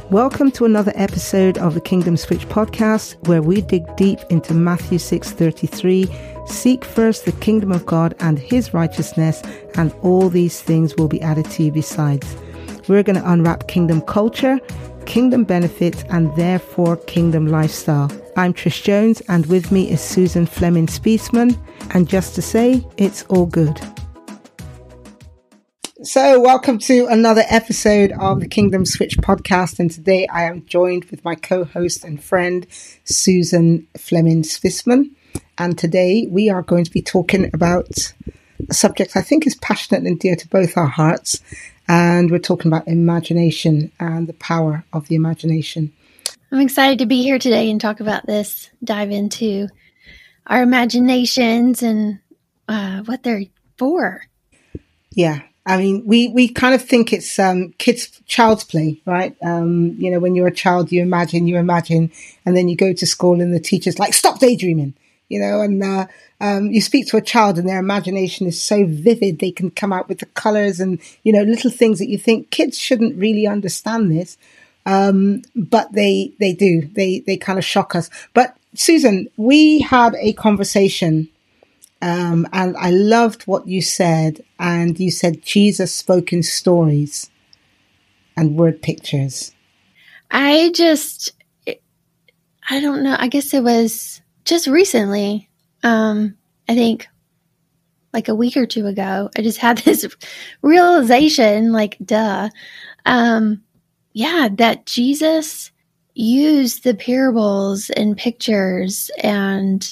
Welcome to another episode of the Kingdom Switch podcast, where we dig deep into Matthew 6:33. Seek first the kingdom of God and his righteousness, and all these things will be added to you besides. We're going to unwrap kingdom culture, kingdom benefits, and therefore kingdom lifestyle. I'm Trish Jones, and with me is Susan Fleming Spiessman. And just to say, it's all good. So welcome to another episode of the Kingdom Switch podcast. And today I am joined with my co-host and friend, Susan Fleming Spiessman. And today we are going to be talking about a subject I think is passionate and dear to both our hearts. And we're talking about imagination and the power of the imagination. I'm excited to be here today and talk about this, dive into our imaginations and what they're for. Yeah. I mean, we kind of think it's child's play, right? When you're a child, you imagine, and then you go to school and the teacher's like, stop daydreaming, and you speak to a child and their imagination is so vivid. They can come out with the colors and, little things that you think kids shouldn't really understand this. But they do. They kind of shock us. But Susan, we had a conversation and I loved what you said. And you said Jesus spoke in stories and word pictures. I don't know. I guess it was just recently. I think like a week or two ago, I just had this realization, that Jesus used the parables and pictures and,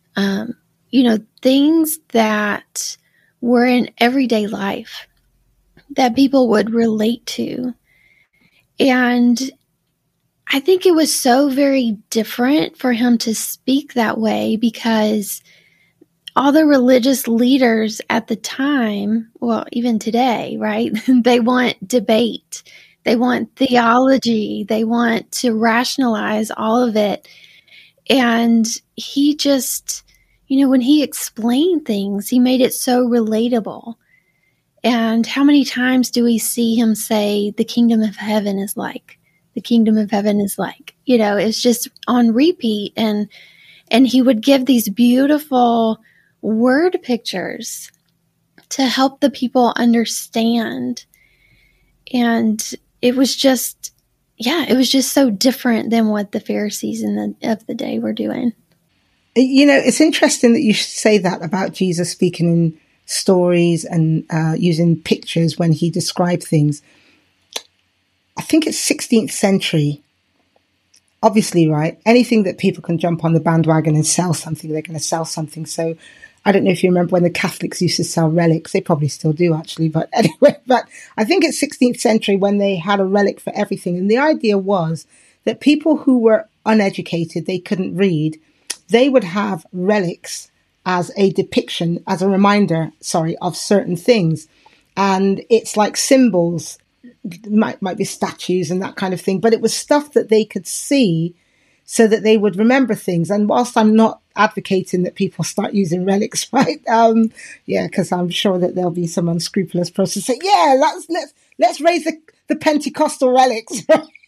things that were in everyday life that people would relate to. And I think it was so very different for him to speak that way because all the religious leaders at the time, well, even today, right? They want debate. They want theology. They want to rationalize all of it. And he just, when he explained things, he made it so relatable. And how many times do we see him say, the kingdom of heaven is like, the kingdom of heaven is like, it's just on repeat. And he would give these beautiful word pictures to help the people understand. And it was just so different than what the Pharisees of the day were doing. It's interesting that you say that about Jesus speaking in stories and using pictures when he described things. I think it's 16th century. Obviously, right? Anything that people can jump on the bandwagon and sell something, they're going to sell something. So I don't know if you remember when the Catholics used to sell relics. They probably still do, actually. But anyway, I think it's 16th century when they had a relic for everything. And the idea was that people who were uneducated, they couldn't read, they would have relics as a depiction, as a reminder, of certain things. And it's like symbols, might be statues and that kind of thing. But it was stuff that they could see so that they would remember things. And whilst I'm not advocating that people start using relics, right? Because I'm sure that there'll be some unscrupulous person say, let's raise the Pentecostal relics.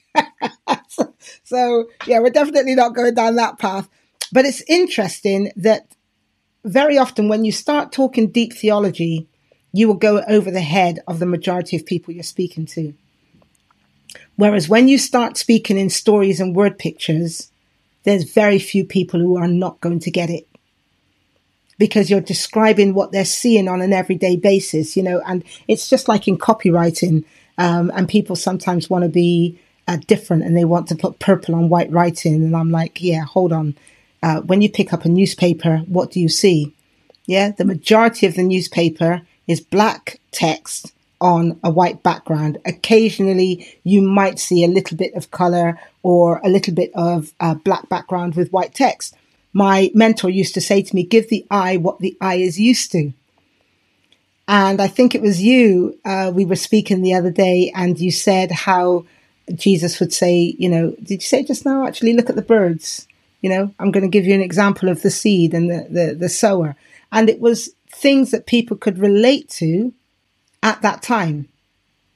So we're definitely not going down that path. But it's interesting that very often when you start talking deep theology, you will go over the head of the majority of people you're speaking to. Whereas when you start speaking in stories and word pictures, there's very few people who are not going to get it. Because you're describing what they're seeing on an everyday basis, and it's just like in copywriting. And people sometimes want to be different and they want to put purple on white writing. And I'm like, hold on. When you pick up a newspaper, what do you see? The majority of the newspaper is black text on a white background. Occasionally, you might see a little bit of color or a little bit of black background with white text. My mentor used to say to me, give the eye what the eye is used to. And I think it was you, we were speaking the other day, and you said how Jesus would say, did you say just now, actually, look at the birds? I'm going to give you an example of the seed and the sower. And it was things that people could relate to at that time.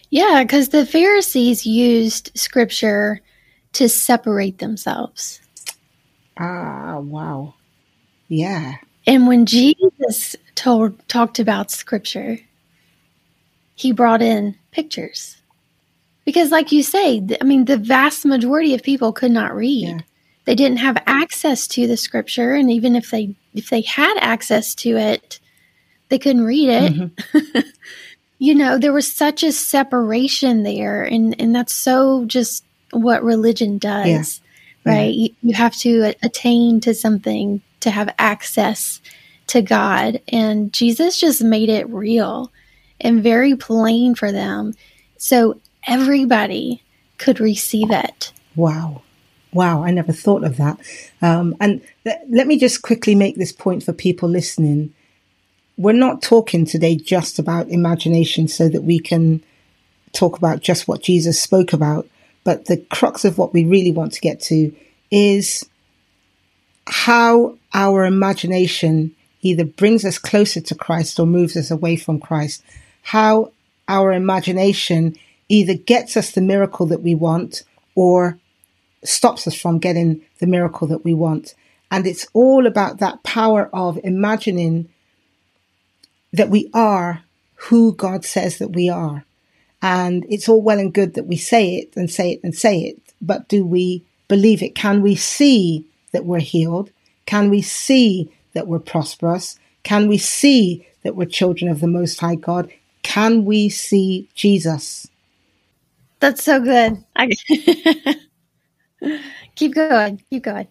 Yeah, because the Pharisees used scripture to separate themselves. Ah, wow. Yeah. And when Jesus talked about scripture, he brought in pictures. Because like you say, I mean, the vast majority of people could not read. Yeah. They didn't have access to the scripture. And even if they had access to it, they couldn't read it. Mm-hmm. You know, there was such a separation there. And that's so just what religion does, right? Yeah. You have to attain to something to have access to God. And Jesus just made it real and very plain for them. So everybody could receive it. Wow. Wow. I never thought of that. And let me just quickly make this point for people listening. We're not talking today just about imagination so that we can talk about just what Jesus spoke about. But the crux of what we really want to get to is how our imagination either brings us closer to Christ or moves us away from Christ. How our imagination either gets us the miracle that we want or stops us from getting the miracle that we want. And it's all about that power of imagining that we are who God says that we are. And it's all well and good that we say it and say it and say it, but do we believe it? Can we see that we're healed? Can we see that we're prosperous? Can we see that we're children of the Most High God? Can we see Jesus? That's so good. Keep going. Keep going.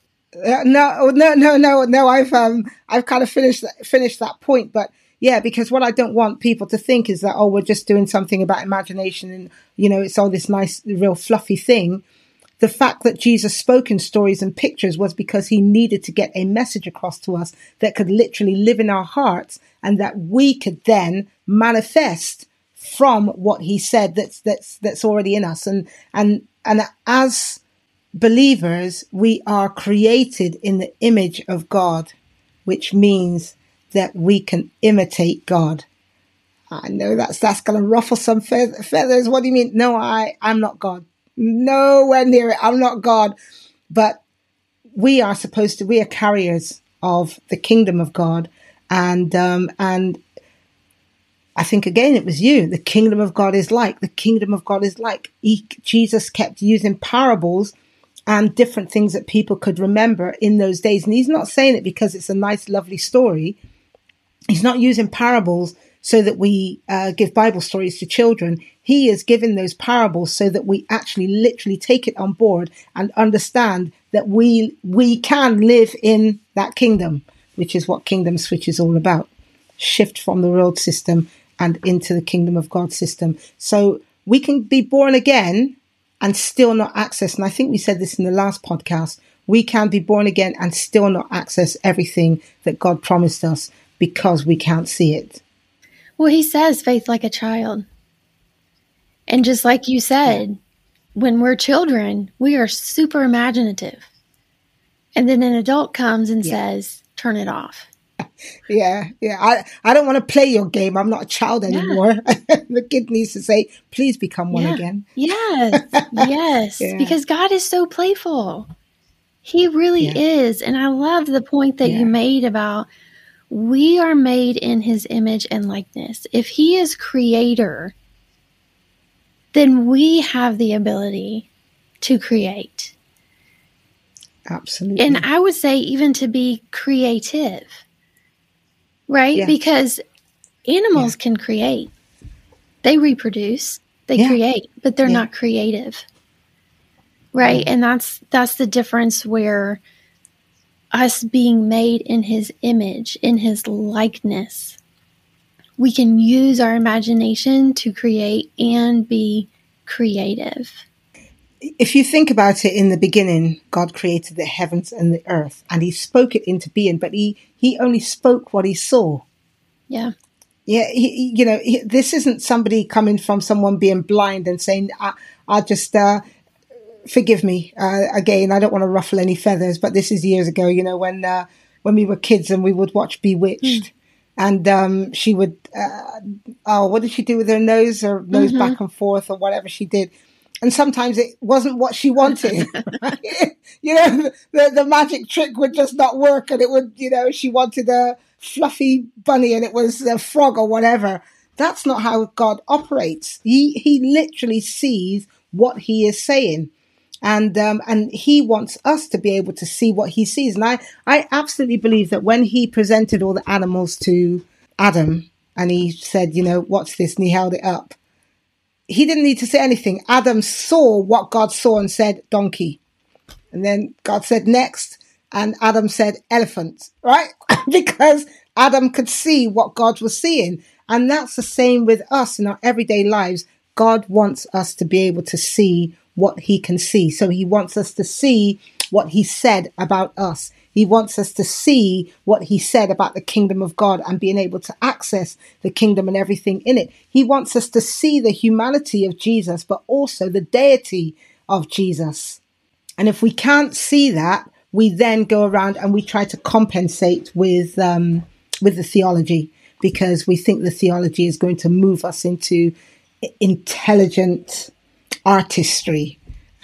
No. I've kind of finished that point, but yeah, because what I don't want people to think is that, oh, we're just doing something about imagination and, you know, it's all this nice, real fluffy thing. The fact that Jesus spoke in stories and pictures was because he needed to get a message across to us that could literally live in our hearts and that we could then manifest from what he said that's already in us. And as believers, we are created in the image of God, which means that we can imitate God. I know that's going to ruffle some feathers. What do you mean? No, I'm not God. Nowhere near it. I'm not God. But we are carriers of the kingdom of God. And I think again, it was you. The kingdom of God is like. Jesus kept using parables and different things that people could remember in those days. And he's not saying it because it's a nice, lovely story. He's not using parables so that we give Bible stories to children. He is giving those parables so that we actually literally take it on board and understand that we can live in that kingdom, which is what Kingdom Switch is all about. Shift from the world system and into the kingdom of God system. So we can be born again and still not access. And I think we said this in the last podcast. We can be born again and still not access everything that God promised us because we can't see it. Well, he says faith like a child. And just like you said, when we're children, we are super imaginative. And then an adult comes and says, turn it off. Yeah. I don't want to play your game. I'm not a child anymore. The kid needs to say, please become one again. Yes. Because God is so playful. He really is. And I love the point that you made about we are made in his image and likeness. If he is creator, then we have the ability to create. Absolutely. And I would say even to be creative, right? Because animals can create. They reproduce, they create, but they're not creative. Right? And that's the difference where us being made in his image, in his likeness, we can use our imagination to create and be creative. If you think about it, in the beginning, God created the heavens and the earth, and he spoke it into being, but he only spoke what he saw. Yeah. Yeah, this isn't somebody coming from someone being blind and saying, I just... forgive me, again, I don't want to ruffle any feathers, but this is years ago, when we were kids and we would watch Bewitched. And she would, what did she do with her nose? Her nose back and forth, or whatever she did. And sometimes it wasn't what she wanted. Right? You know, the magic trick would just not work, and it would, you know, she wanted a fluffy bunny and it was a frog or whatever. That's not how God operates. He literally sees what he is saying. And he wants us to be able to see what he sees. And I absolutely believe that when he presented all the animals to Adam and he said, you know, what's this? And he held it up. He didn't need to say anything. Adam saw what God saw and said, donkey. And then God said next, and Adam said elephant, right? Because Adam could see what God was seeing. And that's the same with us in our everyday lives. God wants us to be able to see what he can see. So he wants us to see what he said about us. He wants us to see what he said about the kingdom of God and being able to access the kingdom and everything in it. He wants us to see the humanity of Jesus, but also the deity of Jesus. And if we can't see that, we then go around and we try to compensate with the theology, because we think the theology is going to move us into intelligent artistry.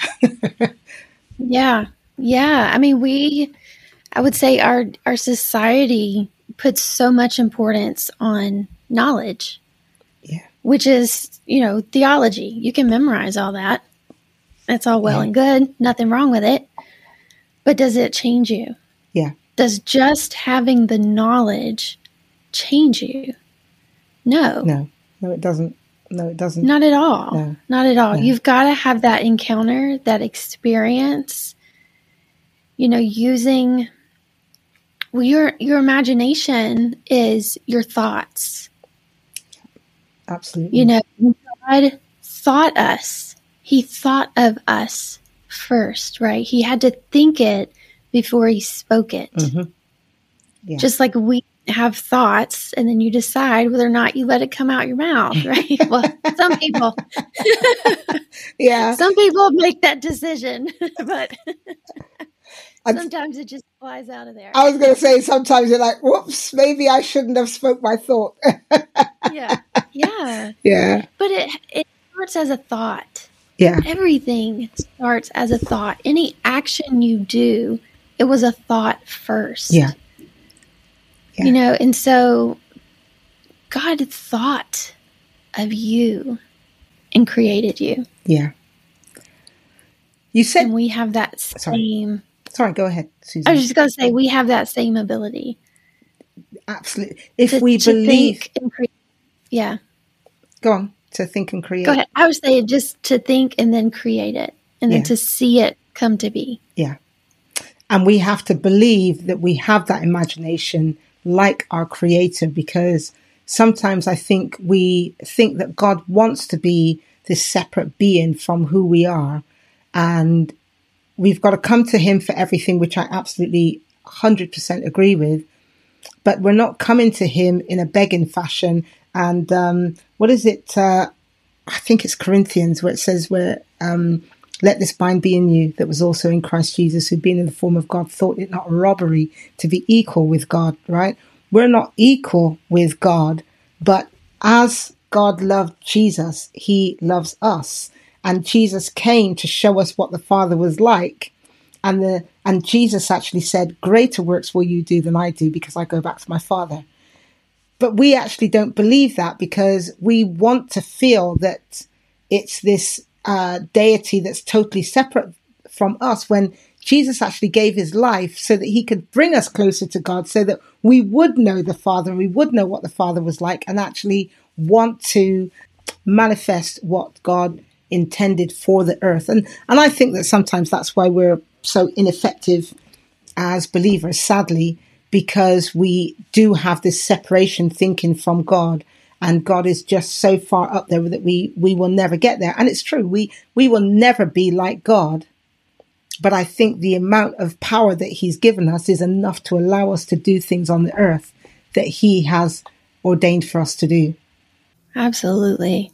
Yeah. I mean, I would say our society puts so much importance on knowledge, which is, you know, theology. You can memorize all that. That's all well and good. Nothing wrong with it. But does it change you? Yeah. Does just having the knowledge change you? No. No, it doesn't. No, it doesn't. Not at all. No. Not at all. No. You've got to have that encounter, that experience, you know, using your imagination is your thoughts. Absolutely. You know, God thought us. He thought of us first, right? He had to think it before he spoke it. Mm-hmm. Yeah. Just like we have thoughts and then you decide whether or not you let it come out your mouth, right? Well, some people, some people make that decision, but sometimes it just flies out of there. I was going to say, sometimes you're like, whoops, maybe I shouldn't have spoke my thought. Yeah. But it starts as a thought. Yeah. Everything starts as a thought. Any action you do, it was a thought first. Yeah. You know, and so God thought of you and created you. Yeah. You said... And we have that same... Sorry, go ahead, Susan. I was just going to say, we have that same ability. Absolutely. If we believe... think and create. Yeah. Go on, to think and create. Go ahead. I would say just to think and then create it. And then to see it come to be. Yeah. And we have to believe that we have that imagination like our Creator, because sometimes I think we think that God wants to be this separate being from who we are. And we've got to come to him for everything, which I absolutely 100% agree with. But we're not coming to him in a begging fashion. And what is it? I think it's Corinthians, where it says, let this mind be in you that was also in Christ Jesus, who being in the form of God thought it not robbery to be equal with God, right? We're not equal with God, but as God loved Jesus, he loves us. And Jesus came to show us what the Father was like. And Jesus actually said, greater works will you do than I do, because I go back to my Father. But we actually don't believe that, because we want to feel that it's this deity that's totally separate from us, when Jesus actually gave his life so that he could bring us closer to God, so that we would know the Father and we would know what the Father was like, and actually want to manifest what God intended for the earth. And I think that sometimes that's why we're so ineffective as believers, sadly, because we do have this separation thinking from God. And God is just so far up there that we will never get there. And it's true, we will never be like God. But I think the amount of power that he's given us is enough to allow us to do things on the earth that he has ordained for us to do. Absolutely.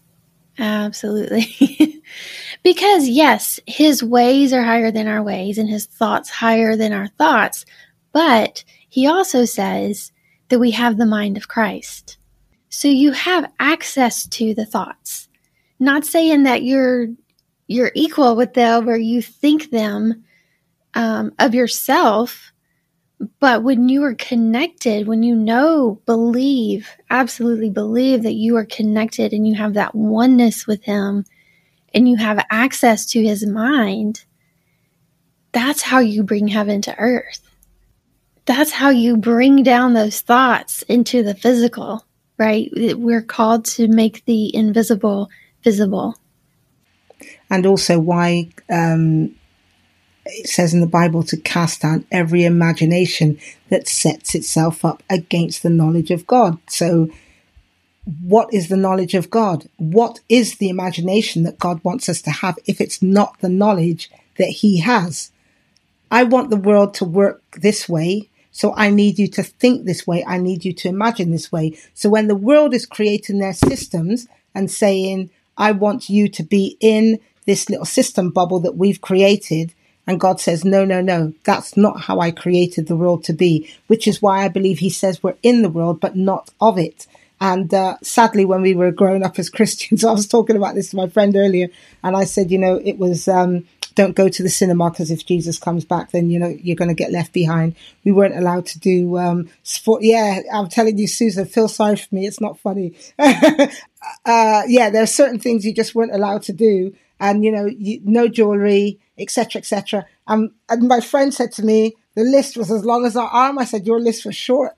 Absolutely. Because yes, his ways are higher than our ways and his thoughts higher than our thoughts. But he also says that we have the mind of Christ. So you have access to the thoughts. Not saying that you're equal with them or you think them of yourself, but when you are connected, when you know, absolutely believe that you are connected and you have that oneness with him and you have access to his mind, that's how you bring heaven to earth. That's how you bring down those thoughts into the physical, right? We're called to make the invisible visible. And also why it says in the Bible to cast down every imagination that sets itself up against the knowledge of God. So what is the knowledge of God? What is the imagination that God wants us to have if it's not the knowledge that he has? I want the world to work this way, so I need you to think this way. I need you to imagine this way. So when the world is creating their systems and saying, I want you to be in this little system bubble that we've created, and God says, no, that's not how I created the world to be, which is why I believe he says we're in the world, but not of it. And sadly, when we were growing up as Christians, I was talking about this to my friend earlier, and I said, it was... don't go to the cinema because if Jesus comes back, then, you're going to get left behind. We weren't allowed to do sport. Yeah, I'm telling you, Susan, feel sorry for me. It's not funny. There are certain things you just weren't allowed to do. And, no jewelry, etc., etc. And my friend said to me, the list was as long as our arm. I said, your list was short.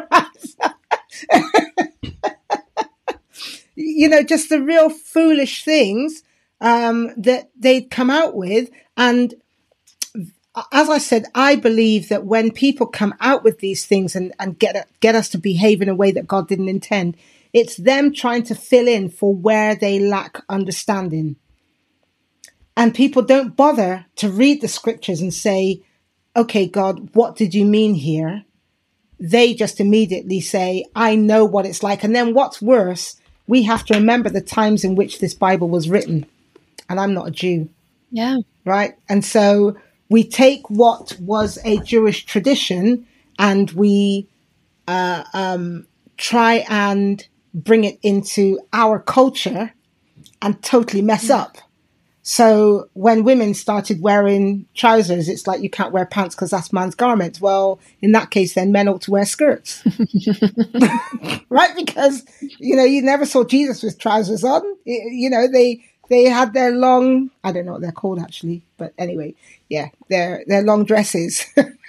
Just the real foolish things that they'd come out with. And as I said, I believe that when people come out with these things and get us to behave in a way that God didn't intend, it's them trying to fill in for where they lack understanding. And people don't bother to read the scriptures and say, okay, God, what did you mean here? They just immediately say, I know what it's like. And then what's worse, we have to remember the times in which this Bible was written. And I'm not a Jew. Yeah. Right. And so we take what was a Jewish tradition and we try and bring it into our culture and totally mess up. So when women started wearing trousers, it's like you can't wear pants because that's man's garments. Well, in that case, then men ought to wear skirts. Right? Because, you never saw Jesus with trousers on. They had their long, I don't know what they're called actually, but anyway, yeah, their long dresses.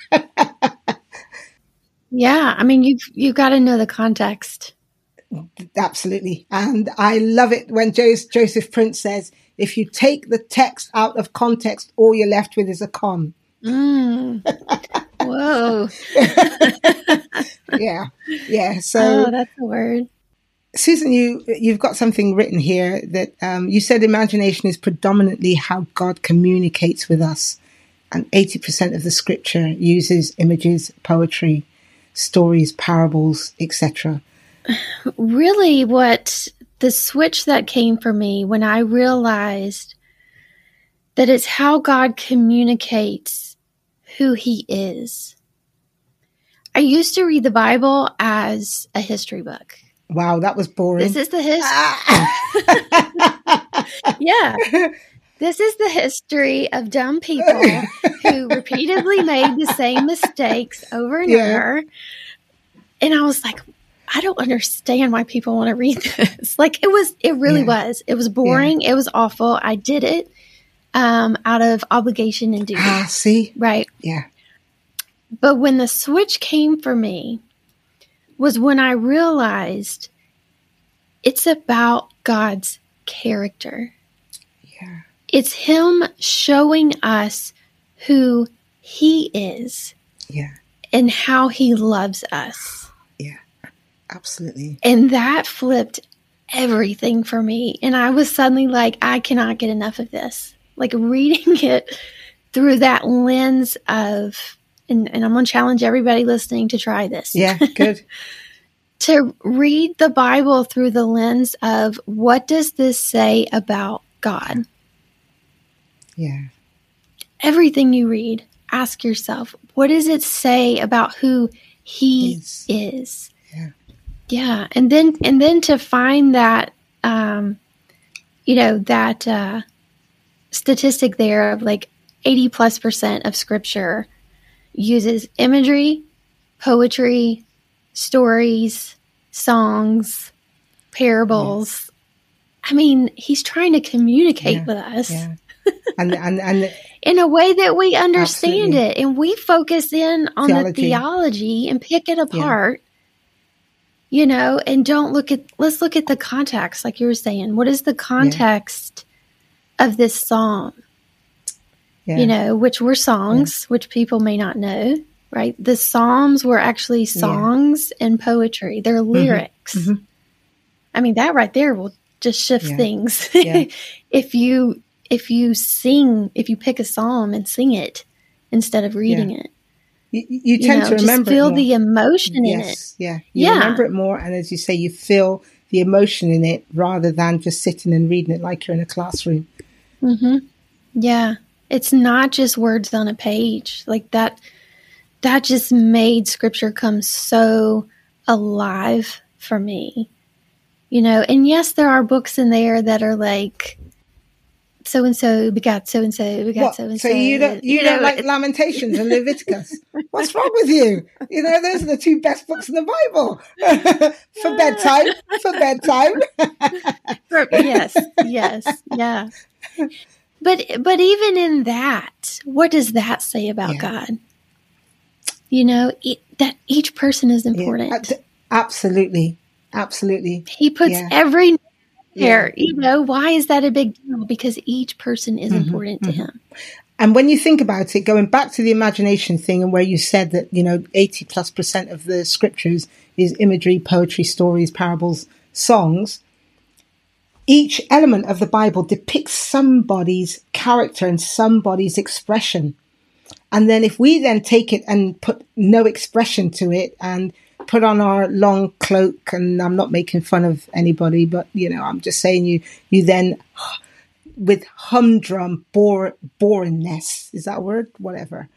Yeah, I mean, you've got to know the context. Absolutely. And I love it when Joseph Prince says, if you take the text out of context, all you're left with is a con. Whoa. Yeah. So that's a word. Susan, you've got something written here that you said imagination is predominantly how God communicates with us. And 80% of the scripture uses images, poetry, stories, parables, etc. Really, what the switch that came for me when I realized that it's how God communicates who he is. I used to read the Bible as a history book. Wow, that was boring. This is the Yeah. This is the history of dumb people who repeatedly made the same mistakes over and over. And I was like, I don't understand why people want to read this. Like it really was. It was boring. Yeah. It was awful. I did it out of obligation and duty. See? Right. Yeah. But when the switch came for me was when I realized it's about God's character. Yeah. It's him showing us who he is. Yeah. And how he loves us. Yeah. Absolutely. And that flipped everything for me. And I was suddenly like, I cannot get enough of this. Like reading it through that lens of, and I'm going to challenge everybody listening to try this. Yeah, good. To read the Bible through the lens of what does this say about God? Yeah. Everything you read, ask yourself, what does it say about who he is? Yeah. And then to find that, that statistic there of like 80+% of scripture uses imagery, poetry, stories, songs, parables. I mean, he's trying to communicate with us and in a way that we understand absolutely. it. And we focus in on the theology and pick it apart, and let's look at the context, like you were saying. What is the context of this psalm? Which were songs, which people may not know, right? The Psalms were actually songs and poetry. They're lyrics. Mm-hmm. I mean, that right there will just shift things. If you pick a psalm and sing it instead of reading it. You tend to remember just feel it more. the emotion in it. You remember it more, and as you say, you feel the emotion in it rather than just sitting and reading it like you're in a classroom. Mm-hmm. Yeah. It's not just words on a page. Like that just made scripture come so alive for me. And yes, there are books in there that are like, so-and-so begot so-and-so begot so-and-so. So you don't like Lamentations and Leviticus? What's wrong with you? Those are the two best books in the Bible. For bedtime. Yes, yeah. But even in that, what does that say about God? That each person is important. Absolutely. He puts every there. Why is that a big deal? Because each person is important to him. And when you think about it, going back to the imagination thing, and where you said that 80+% of the scriptures is imagery, poetry, stories, parables, songs. Each element of the Bible depicts somebody's character and somebody's expression. And then if we then take it and put no expression to it and put on our long cloak, and I'm not making fun of anybody, but, I'm just saying you then, with humdrum boringness, is that a word? Whatever.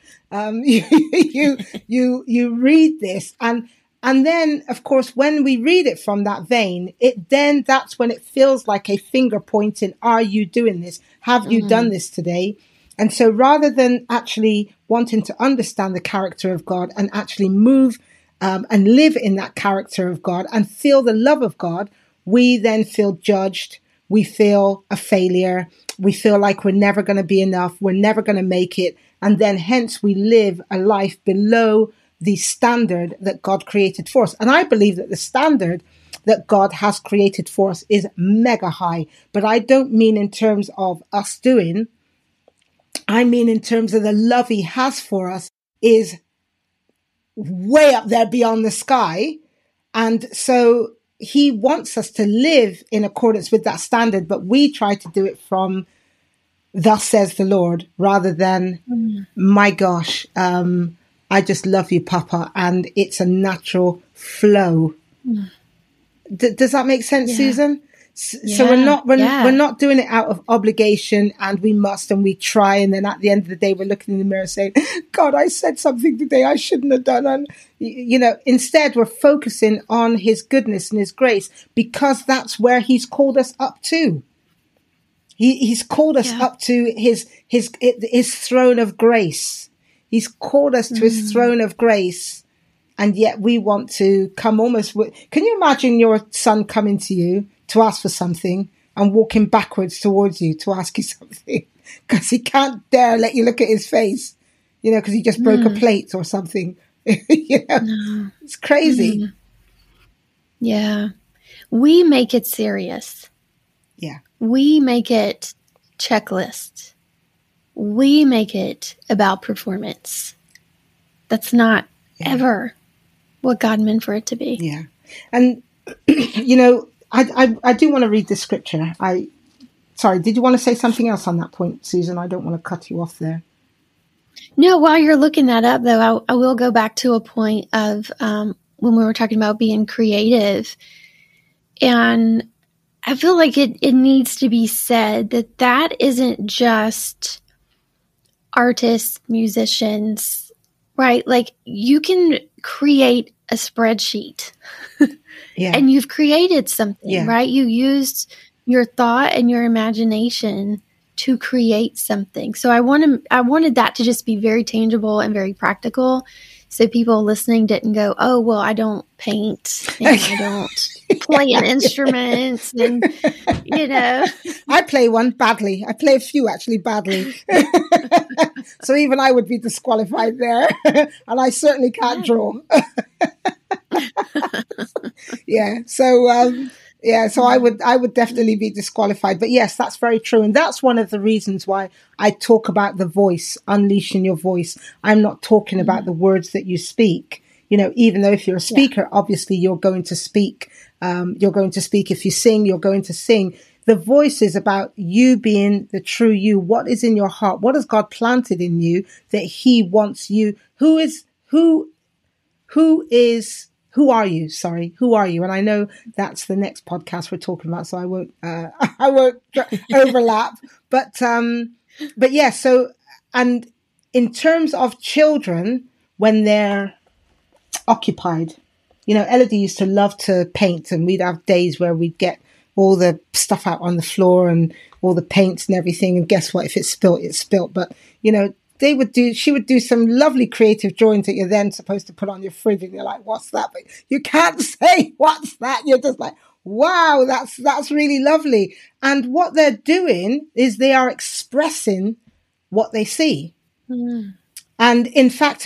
You read this and then, of course, when we read it from that vein, that's when it feels like a finger pointing. Are you doing this? Have you done this today? And so rather than actually wanting to understand the character of God and actually move and live in that character of God and feel the love of God, we then feel judged. We feel a failure. We feel like we're never going to be enough. We're never going to make it. And then hence we live a life below the standard that God created for us. And I believe that the standard that God has created for us is mega high. But I don't mean in terms of us doing. I mean in terms of the love he has for us is way up there beyond the sky. And so he wants us to live in accordance with that standard, but we try to do it from thus says the Lord rather than my gosh, I just love you, Papa, and it's a natural flow. Does that make sense, Susan? So we're not doing it out of obligation and we must and we try, and then at the end of the day we're looking in the mirror saying, God, I said something today I shouldn't have done. And instead we're focusing on his goodness and his grace, because that's where he's called us up to. He's called us up to his throne of grace. He's called us to his throne of grace. And yet we want to come almost can you imagine your son coming to you to ask for something and walking backwards towards you to ask you something because he can't dare let you look at his face, because he just broke a plate or something. No. It's crazy. Yeah. We make it serious. Yeah. We make it checklist. We make it about performance. That's not ever what God meant for it to be. Yeah. And, I do want to read this scripture. Sorry, did you want to say something else on that point, Susan? I don't want to cut you off there. No, while you're looking that up, though, I will go back to a point of when we were talking about being creative. And I feel like it needs to be said that isn't just artists, musicians, right? Like you can create a spreadsheet Yeah. and you've created something, Yeah. right? You used your thought and your imagination to create something. So I wanted that to just be very tangible and very practical. So people listening didn't go, oh, well, I don't paint and I don't play an instrument and, you know. I play one badly. I play a few actually badly. So even I would be disqualified there. And I certainly can't draw. Yeah. So I would definitely be disqualified. But yes, that's very true. And that's one of the reasons why I talk about the voice, unleashing your voice. I'm not talking about the words that you speak. You know, even though if you're a speaker, obviously you're going to speak. You're going to speak. If you sing, you're going to sing. The voice is about you being the true you. What is in your heart? What has God planted in you that he wants you? Who are you? Sorry, who are you? And I know that's the next podcast we're talking about, so I won't overlap. But yeah. So, and in terms of children, when they're occupied, you know, Elodie used to love to paint, and we'd have days where we'd get all the stuff out on the floor and all the paints and everything. And guess what? If it's spilt, it's spilt. But you know, she would do some lovely creative drawings that you're then supposed to put on your fridge, and you're like, what's that? But you can't say what's that. You're just like, wow, that's really lovely. And what they're doing is they are expressing what they see. Mm. And in fact,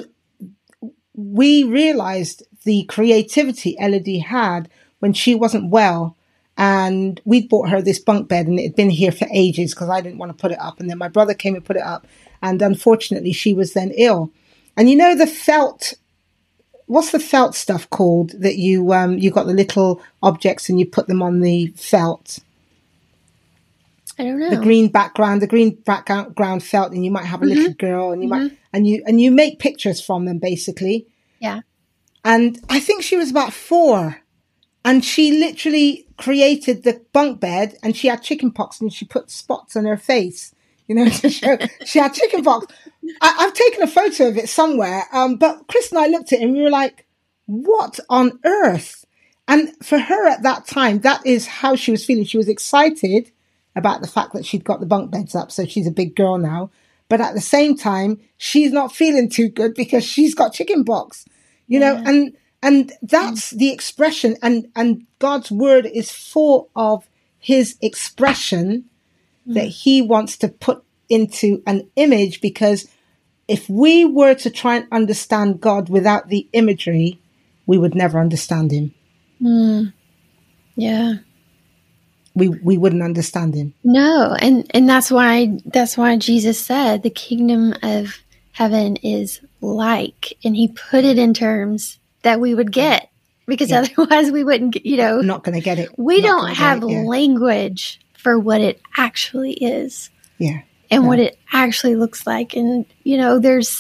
we realized the creativity Elodie had when she wasn't well. And we'd bought her this bunk bed, and it had been here for ages because I didn't want to put it up. And then my brother came and put it up. And unfortunately, she was then ill. And you know the felt, what's the felt stuff called that you got the little objects and you put them on the felt? I don't know. The green background felt, and you might have a little girl, and you might, and you make pictures from them basically. Yeah. And I think she was about 4. And she literally created the bunk bed, and she had chicken pox, and she put spots on her face, you know, to show she had chicken pox. I've taken a photo of it somewhere. But Chris and I looked at it and we were like, what on earth? And for her at that time, that is how she was feeling. She was excited about the fact that she'd got the bunk beds up. So she's a big girl now. But at the same time, she's not feeling too good because she's got chicken pox, you know, and that's the expression, and God's word is full of his expression that he wants to put into an image, because if we were to try and understand God without the imagery, we would never understand him. Yeah. We wouldn't understand him. No, and that's why Jesus said the kingdom of heaven is like, and he put it in terms that we would get, because otherwise we wouldn't get, you know, not going to get it. We don't have language for what it actually is. Yeah. And what it actually looks like. And, you know,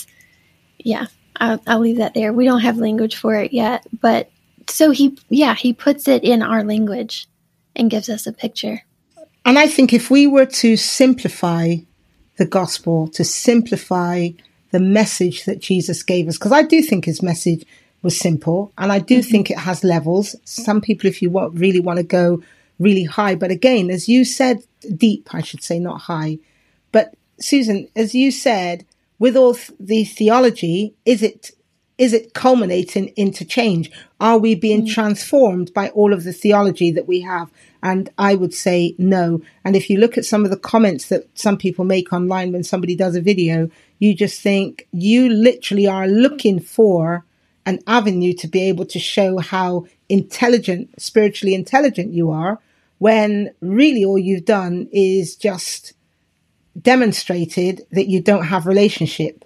I'll leave that there. We don't have language for it yet, but so he puts it in our language and gives us a picture. And I think if we were to simplify the gospel, to simplify the message that Jesus gave us, because I do think his message was simple, and I do think it has levels. Some people, if you really want to go really high, but again, as you said, deep, I should say, not high. But Susan, as you said, with all the theology, is it culminating into change? Are we being transformed by all of the theology that we have? And I would say no. And if you look at some of the comments that some people make online when somebody does a video, you just think you literally are looking for an avenue to be able to show how spiritually intelligent you are, when really all you've done is just demonstrated that you don't have relationship.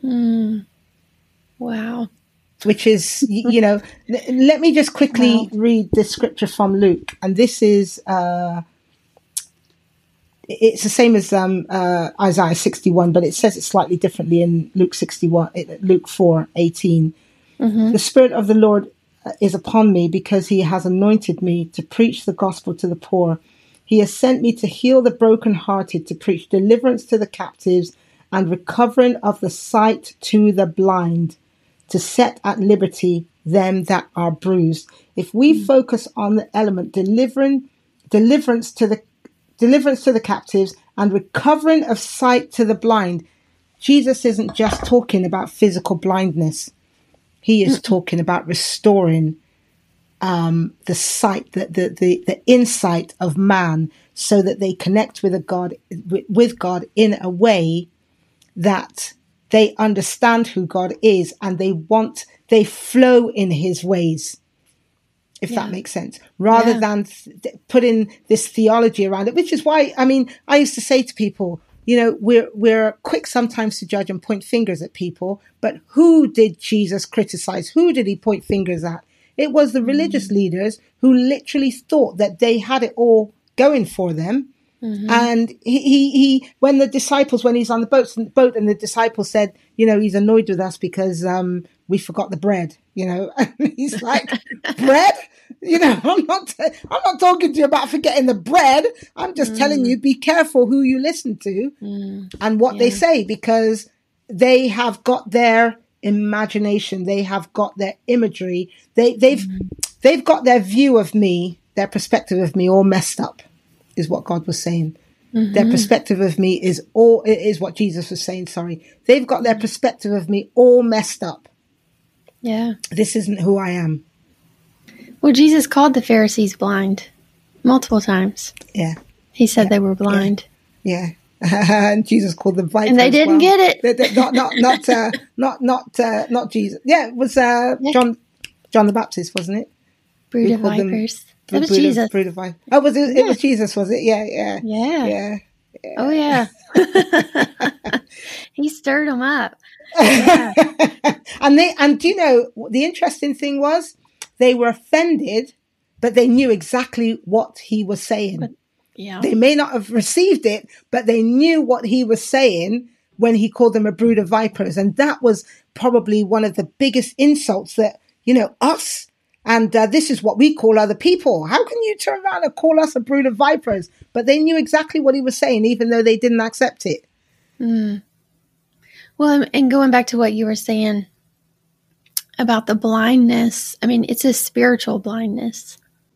Wow. Which is, you know, let me just quickly read the scripture from Luke. And this is, it's the same as Isaiah 61, but it says it slightly differently in Luke 4:18. The Spirit of the Lord is upon me, because he has anointed me to preach the gospel to the poor. He has sent me to heal the brokenhearted, to preach deliverance to the captives, and recovering of the sight to the blind, to set at liberty them that are bruised. If we focus on the element deliverance to the captives and recovering of sight to the blind, Jesus isn't just talking about physical blindness. He is talking about restoring the sight, the insight of man, so that they connect with God in a way that they understand who God is, and they flow in his ways, if that makes sense, rather than putting this theology around it, which is why, I used to say to people, we're quick sometimes to judge and point fingers at people, but who did Jesus criticize? Who did he point fingers at? It was the religious leaders who literally thought that they had it all going for them. Mm-hmm. And he when he's on the boat and the disciples said, he's annoyed with us because we forgot the bread, and he's like, bread? I'm not talking to you about forgetting the bread. I'm just telling you, be careful who you listen to and what they say, because they have got their imagination, they have got their imagery, they've got their view of me, their perspective of me all messed up, is what God was saying. Mm-hmm. Their perspective of me is what Jesus was saying, sorry. They've got their perspective of me all messed up. Yeah. This isn't who I am. Well, Jesus called the Pharisees blind multiple times. Yeah. He said they were blind. Yeah. And Jesus called them vipers. And they didn't get it. Not Jesus. Yeah, it was John the Baptist, wasn't it? Brood of vipers. That was Jesus. Brood of vipers. Oh, was it? Yeah. It was Jesus, was it? Yeah. Oh, yeah. He stirred them up. Yeah. And do you know, the interesting thing was, they were offended, but they knew exactly what he was saying. They may not have received it, but they knew what he was saying when he called them a brood of vipers. And that was probably one of the biggest insults that, us, and this is what we call other people. How can you turn around and call us a brood of vipers? But they knew exactly what he was saying, even though they didn't accept it. Mm. Well, and going back to what you were saying about the blindness, it's a spiritual blindness.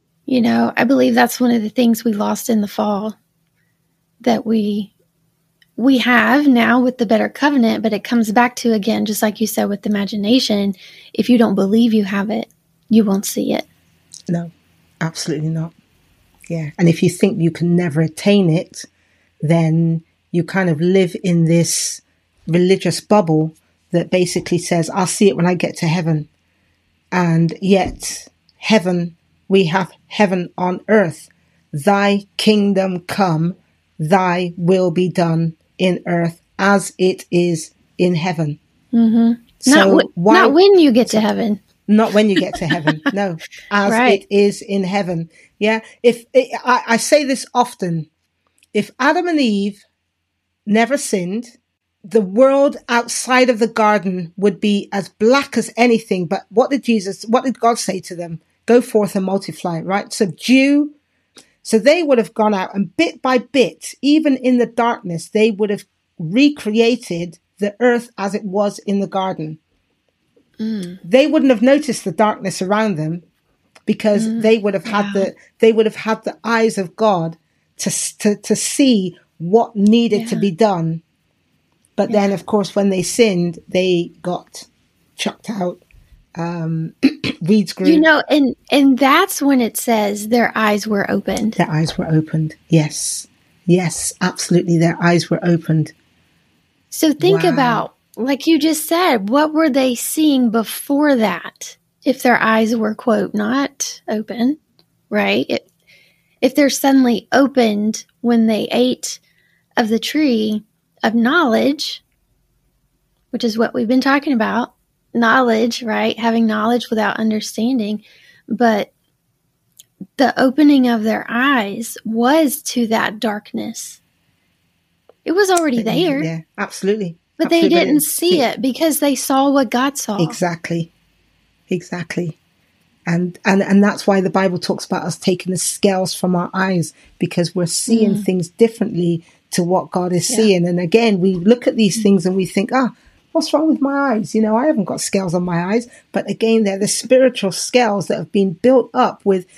I believe that's one of the things we lost in the fall, that we have now with the better covenant, but it comes back to, again, just like you said, with imagination. If you don't believe you have it, you won't see it. No, absolutely not. Yeah. And if you think you can never attain it, then you kind of live in this religious bubble that basically says, I'll see it when I get to heaven. And yet heaven, we have heaven on earth. Thy kingdom come, thy will be done in earth as it is in heaven. Mm-hmm. So not when you get to heaven. Not when you get to heaven. No, as it is in heaven. Yeah. I say this often, if Adam and Eve never sinned, the world outside of the garden would be as black as anything. But what did God say to them? Go forth and multiply, right? Subdue. So they would have gone out, and bit by bit, even in the darkness, they would have recreated the earth as it was in the garden. Mm. They wouldn't have noticed the darkness around them, because they would have had the eyes of God to see what needed to be done. But then, of course, when they sinned, they got chucked out. Weeds grew. And that's when it says their eyes were opened. Their eyes were opened. Yes. Yes, absolutely. Their eyes were opened. So think about, like you just said, what were they seeing before that? If their eyes were, quote, not open, right? If they're suddenly opened when they ate of the tree of knowledge, which is what we've been talking about, knowledge, right? Having knowledge without understanding. But the opening of their eyes was to that darkness. It was already there. Yeah, absolutely. But they didn't see it because they saw what God saw. Exactly. And that's why the Bible talks about us taking the scales from our eyes, because we're seeing things differently to what God is seeing. And again, we look at these things and we think, what's wrong with my eyes? You know, I haven't got scales on my eyes. But again, they're the spiritual scales that have been built up with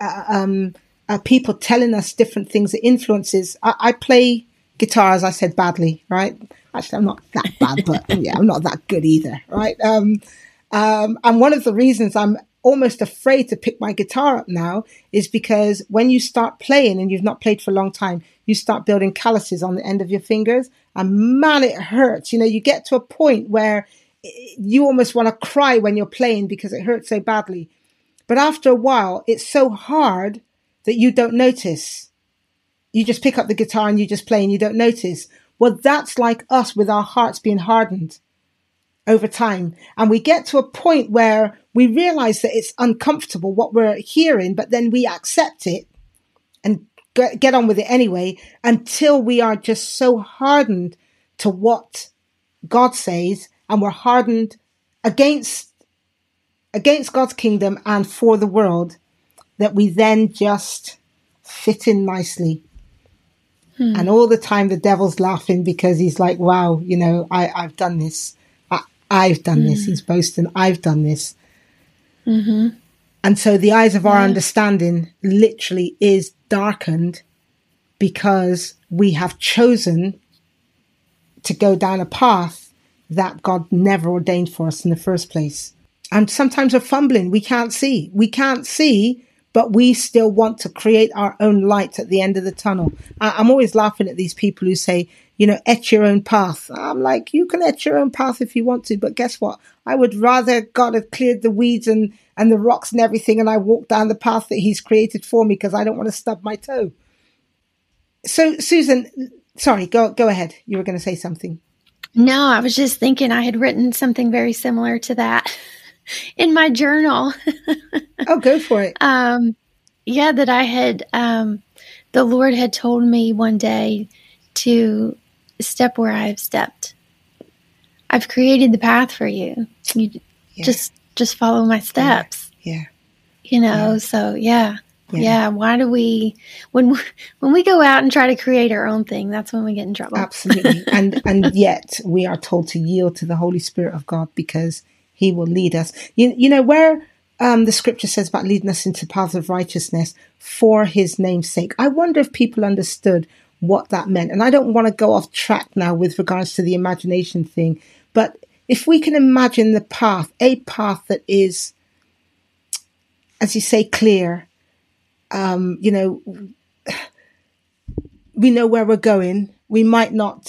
people telling us different things that influences. I play guitar, as I said, badly, right? Actually, I'm not that bad, but yeah, I'm not that good either, right? And one of the reasons I'm almost afraid to pick my guitar up now is because when you start playing and you've not played for a long time, you start building calluses on the end of your fingers, and man, it hurts. You know, you get to a point where you almost want to cry when you're playing because it hurts so badly. But after a while, it's so hard that you don't notice. You just pick up the guitar and you just play and you don't notice. Well, that's like us with our hearts being hardened over time. And we get to a point where we realize that it's uncomfortable what we're hearing, but then we accept it and get on with it anyway, until we are just so hardened to what God says, and we're hardened against God's kingdom and for the world, that we then just fit in nicely. And all the time the devil's laughing because he's like, wow, you know, I've done this. I've done this. He's boasting, I've done this. Mm-hmm. And so the eyes of our understanding literally is darkened because we have chosen to go down a path that God never ordained for us in the first place. And sometimes we're fumbling. We can't see, but we still want to create our own light at the end of the tunnel. I'm always laughing at these people who say, you know, etch your own path. I'm like, you can etch your own path if you want to, but guess what? I would rather God had cleared the weeds and the rocks and everything, and I walk down the path that he's created for me, because I don't want to stub my toe. So, Susan, sorry, go ahead. You were going to say something. No, I was just thinking I had written something very similar to that in my journal. Oh, go for it. That I had, the Lord had told me one day to step where I have stepped. I've created the path for you. You just follow my steps. Yeah. You know, so why do we, when we go out and try to create our own thing, that's when we get in trouble. Absolutely. and yet we are told to yield to the Holy Spirit of God, because he will lead us. You know, where the scripture says about leading us into paths of righteousness for his name's sake. I wonder if people understood what that meant. And I don't want to go off track now with regards to the imagination thing, but if we can imagine the path, a path that is, as you say, clear, you know, we know where we're going. We might not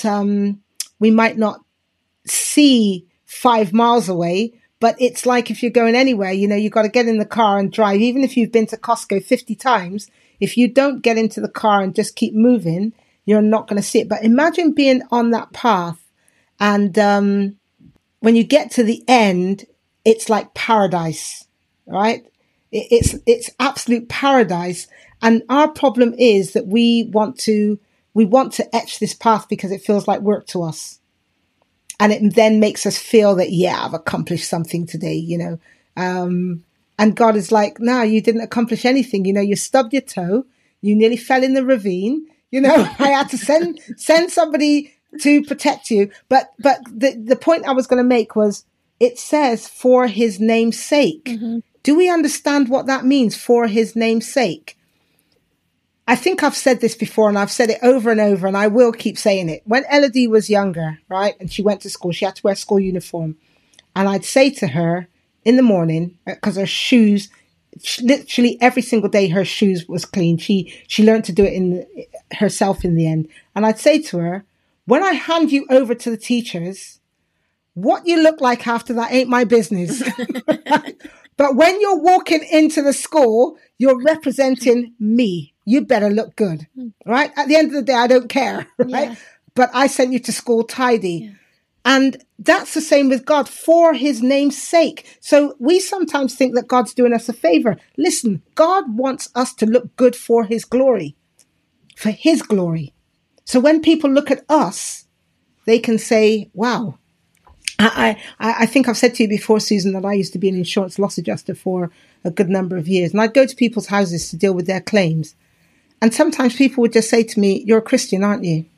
see 5 miles away, but it's like if you're going anywhere, you know, you've got to get in the car and drive. Even if you've been to Costco 50 times, if you don't get into the car and just keep moving, you're not going to see it. But imagine being on that path, and when you get to the end, it's like paradise, right? It's absolute paradise. And our problem is that we want to etch this path because it feels like work to us. And it then makes us feel that, I've accomplished something today, you know. And God is like, no, you didn't accomplish anything. You know, you stubbed your toe. You nearly fell in the ravine. You know, I had to send somebody to protect you. But the point I was going to make was, it says for his name's sake. Mm-hmm. Do we understand what that means, for his name's sake? I think I've said this before, and I've said it over and over, and I will keep saying it. When Elodie was younger, right, and she went to school, she had to wear school uniform. And I'd say to her in the morning, because her shoes, literally every single day her shoes was clean. She learned to do it herself in the end. And I'd say to her, when I hand you over to the teachers, what you look like after that ain't my business. But when you're walking into the school, you're representing me. You better look good, right? At the end of the day, I don't care, right? Yeah. But I sent you to school tidy. Yeah. And that's the same with God, for his name's sake. So we sometimes think that God's doing us a favor. Listen, God wants us to look good for his glory, for his glory. So when people look at us, they can say, wow. I think I've said to you before, Susan, that I used to be an insurance loss adjuster for a good number of years. And I'd go to people's houses to deal with their claims. And sometimes people would just say to me, you're a Christian, aren't you?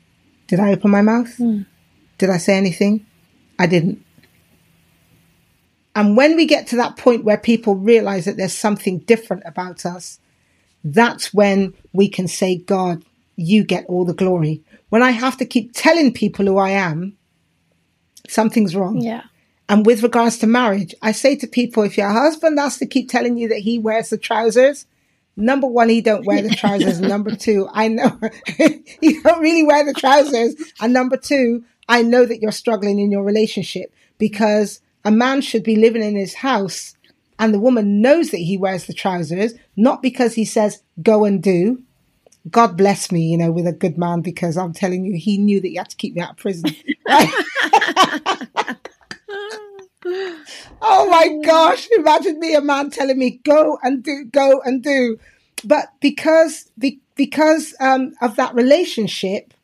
Did I open my mouth? Did I say anything? I didn't. And when we get to that point where people realize that there's something different about us, that's when we can say, God, you get all the glory. When I have to keep telling people who I am, something's wrong. Yeah. And with regards to marriage, I say to people, if your husband has to keep telling you that he wears the trousers, number one, he don't wear the trousers. Number two, I know he don't really wear the trousers. And number two, I know that you're struggling in your relationship, because a man should be living in his house and the woman knows that he wears the trousers, not because he says, go and do. God bless me, with a good man, because I'm telling you, he knew that he had to keep me out of prison. Right? Oh my gosh. Imagine me, a man telling me, go and do. But because of that relationship,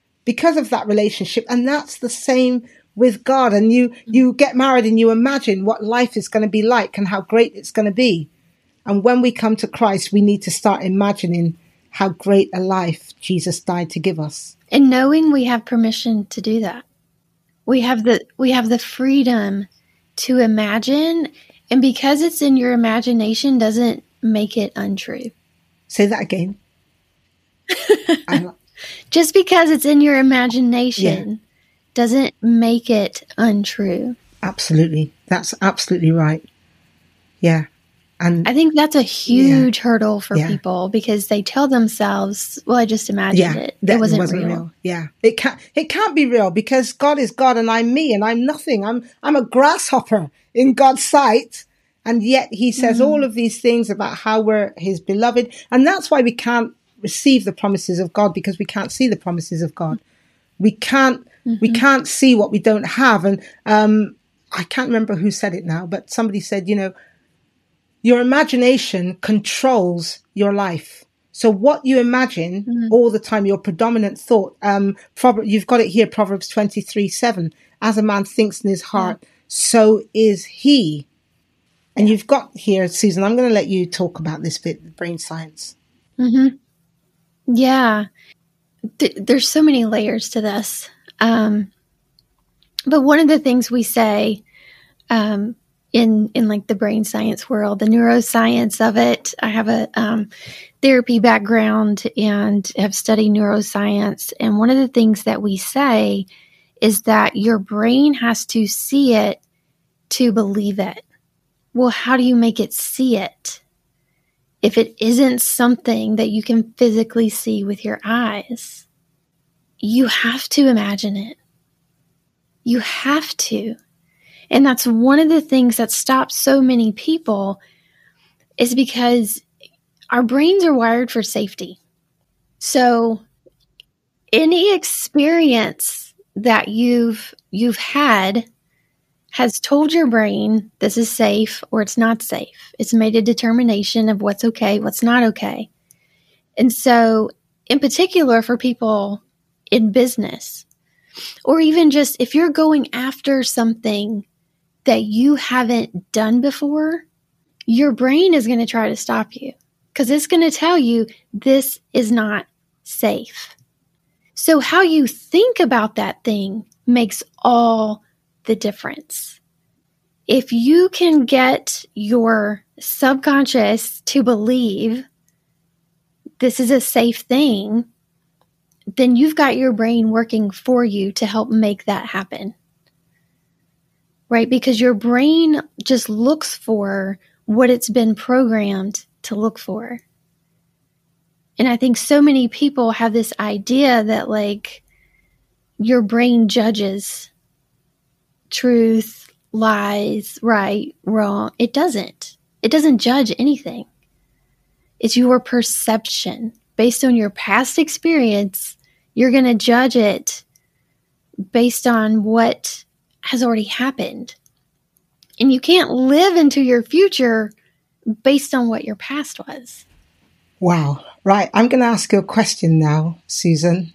and that's the same with God. And you get married and you imagine what life is going to be like and how great it's going to be. And when we come to Christ, we need to start imagining how great a life Jesus died to give us. And knowing we have permission to do that. We have the freedom to imagine, and because it's in your imagination doesn't make it untrue. Say that again. Just because it's in your imagination doesn't make it untrue. Absolutely. That's absolutely right. Yeah. And I think that's a huge hurdle for people, because they tell themselves, well, I just imagined it. It wasn't real. Yeah. It can't be real, because God is God and I'm me and I'm nothing. I'm a grasshopper in God's sight. And yet he says all of these things about how we're his beloved. And that's why we can't receive the promises of God, because we can't see the promises of God. We can't see what we don't have. And I can't remember who said it now, but somebody said, your imagination controls your life. So what you imagine all the time, your predominant thought, you've got it here, Proverbs 23:7. As a man thinks in his heart, so is he. And you've got here, Susan, I'm going to let you talk about this bit, the brain science. Mm-hmm. Yeah. There's so many layers to this. But one of the things we say, in like the brain science world, the neuroscience of it. I have a therapy background and have studied neuroscience. And one of the things that we say is that your brain has to see it to believe it. Well, how do you make it see it if it isn't something that you can physically see with your eyes? You have to imagine it. You have to. And that's one of the things that stops so many people, is because our brains are wired for safety. So any experience that you've had has told your brain this is safe or it's not safe. It's made a determination of what's okay, what's not okay. And so in particular for people in business, or even just if you're going after something that you haven't done before, your brain is going to try to stop you, because it's going to tell you this is not safe. So how you think about that thing makes all the difference. If you can get your subconscious to believe this is a safe thing, then you've got your brain working for you to help make that happen. Right? Because your brain just looks for what it's been programmed to look for. And I think so many people have this idea that like your brain judges truth, lies, right, wrong. It doesn't. It doesn't judge anything. It's your perception. Based on your past experience, you're going to judge it based on what has already happened. And you can't live into your future based on what your past was. Wow. Right. I'm going to ask you a question now, Susan.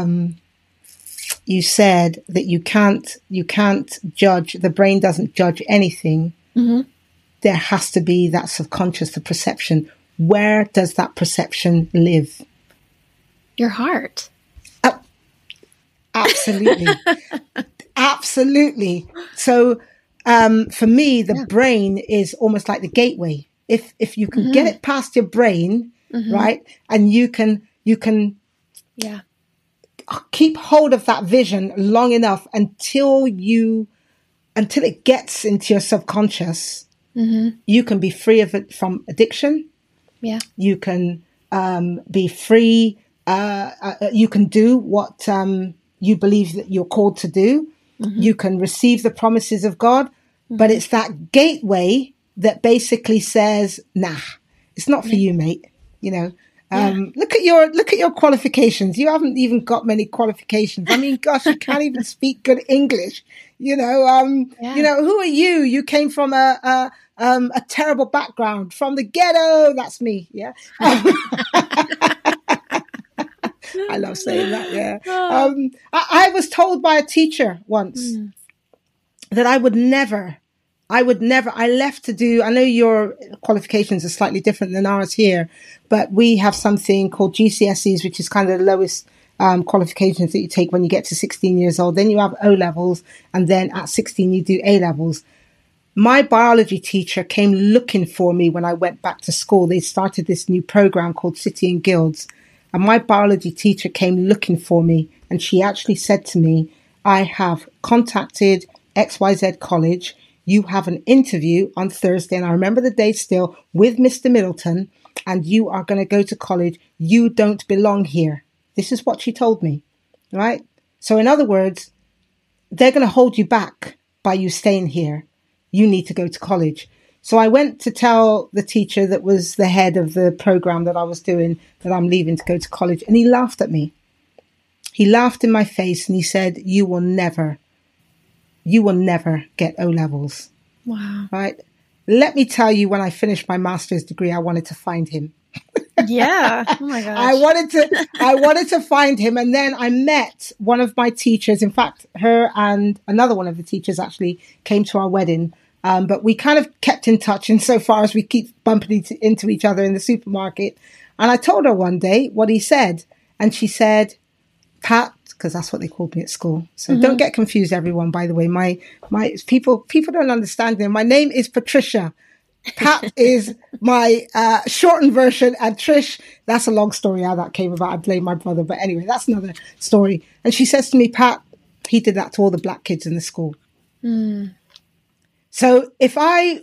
You said that you can't judge, the brain doesn't judge anything. Mm-hmm. There has to be that subconscious, the perception. Where does that perception live? Your heart. Absolutely. Absolutely. So for me, the brain is almost like the gateway. If you can get it past your brain, right, and you can keep hold of that vision long enough until it gets into your subconscious, you can be free of it from addiction. Yeah. You can be free. You can do what you believe that you're called to do. You can receive the promises of God, but it's that gateway that basically says, nah, it's not for you, mate. You know, look at your qualifications. You haven't even got many qualifications. I mean, gosh, you can't even speak good English. You know, who are you? You came from a terrible background, from the ghetto. That's me. Yeah. I love saying that. Yeah. I was told by a teacher once that I left to do, I know your qualifications are slightly different than ours here, but we have something called GCSEs, which is kind of the lowest qualifications that you take when you get to 16 years old. Then you have O levels, and then at 16 you do A levels. My biology teacher came looking for me when I went back to school. They started this new program called City and Guilds. And my biology teacher came looking for me, and she actually said to me, I have contacted XYZ College. You have an interview on Thursday, and I remember the date still, with Mr. Middleton, and you are going to go to college. You don't belong here. This is what she told me, right? So in other words, they're going to hold you back by you staying here. You need to go to college. So I went to tell the teacher that was the head of the program that I was doing that I'm leaving to go to college. And he laughed at me. He laughed in my face and he said, you will never get O levels. Wow. Right. Let me tell you, when I finished my master's degree, I wanted to find him. Yeah. Oh my gosh. I wanted to find him. And then I met one of my teachers. In fact, her and another one of the teachers actually came to our wedding. But we kind of kept in touch insofar as we keep bumping into each other in the supermarket. And I told her one day what he said. And she said, Pat, because that's what they called me at school. So don't get confused, everyone, by the way. My people don't understand them. My name is Patricia. Pat is my shortened version. And Trish, that's a long story how that came about. I blame my brother. But anyway, that's another story. And she says to me, Pat, he did that to all the black kids in the school. So if I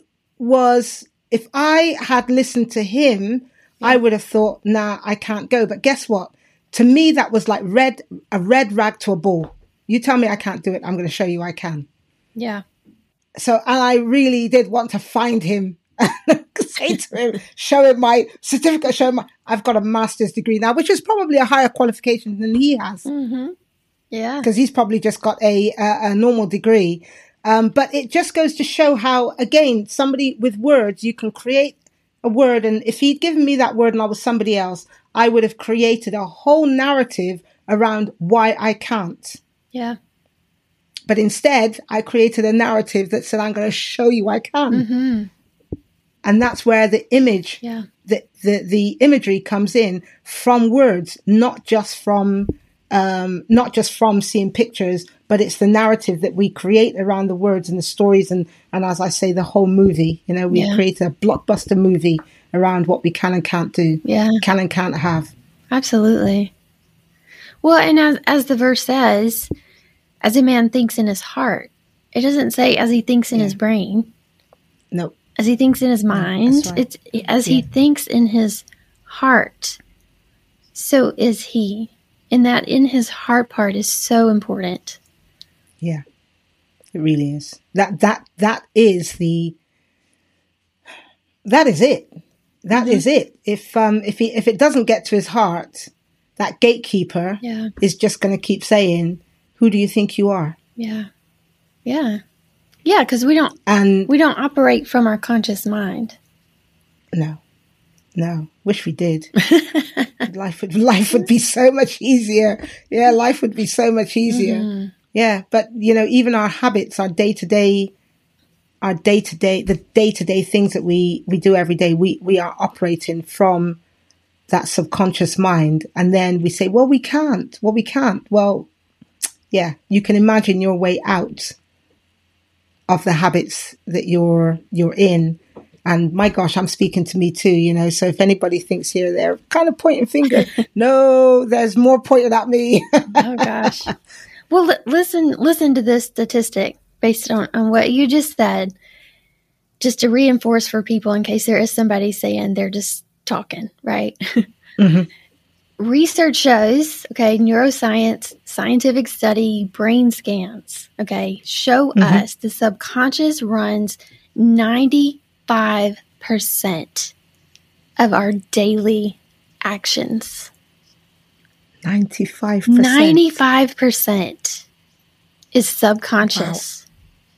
had listened to him, I would have thought, nah, I can't go. But guess what? To me, that was like a red rag to a bull. You tell me I can't do it, I'm going to show you I can. Yeah. So, and I really did want to find him, say to him, show him my certificate, show him I've got a master's degree now, which is probably a higher qualification than he has. Yeah. Because he's probably just got a normal degree. But it just goes to show how, again, somebody with words, you can create a word. And if he'd given me that word and I was somebody else, I would have created a whole narrative around why I can't. Yeah. But instead, I created a narrative that said, I'm going to show you I can. And that's where the image, the imagery comes in from words, not just from seeing pictures, but it's the narrative that we create around the words and the stories. And as I say, the whole movie, we created a blockbuster movie around what we can and can't do, can and can't have. Absolutely. Well, and as the verse says, as a man thinks in his heart, it doesn't say as he thinks in his brain. No. As he thinks in his mind, right. It's as he thinks in his heart, so is he. And that in his heart part is so important. Yeah, it really is. That is it. That is it. If it doesn't get to his heart, that gatekeeper is just going to keep saying, "Who do you think you are?" Yeah. Because we don't operate from our conscious mind. No. Wish we did. Life would be so much easier. Yeah, life would be so much easier. Yeah, but even our habits, the day-to-day things that we do every day, we are operating from that subconscious mind. And then we say, well, we can't. Well, Yeah, you can imagine your way out of the habits that you're in. And my gosh, I'm speaking to me too, you know. So if anybody thinks here, they're kind of pointing finger. No, there's more pointed at me. Oh gosh. Well, listen to this statistic based on what you just said, just to reinforce for people in case there is somebody saying they're just talking, right? Mm-hmm. Research shows, okay, neuroscience, scientific study, brain scans, okay, show us the subconscious runs 95% of our daily actions. 95%. 95% is subconscious.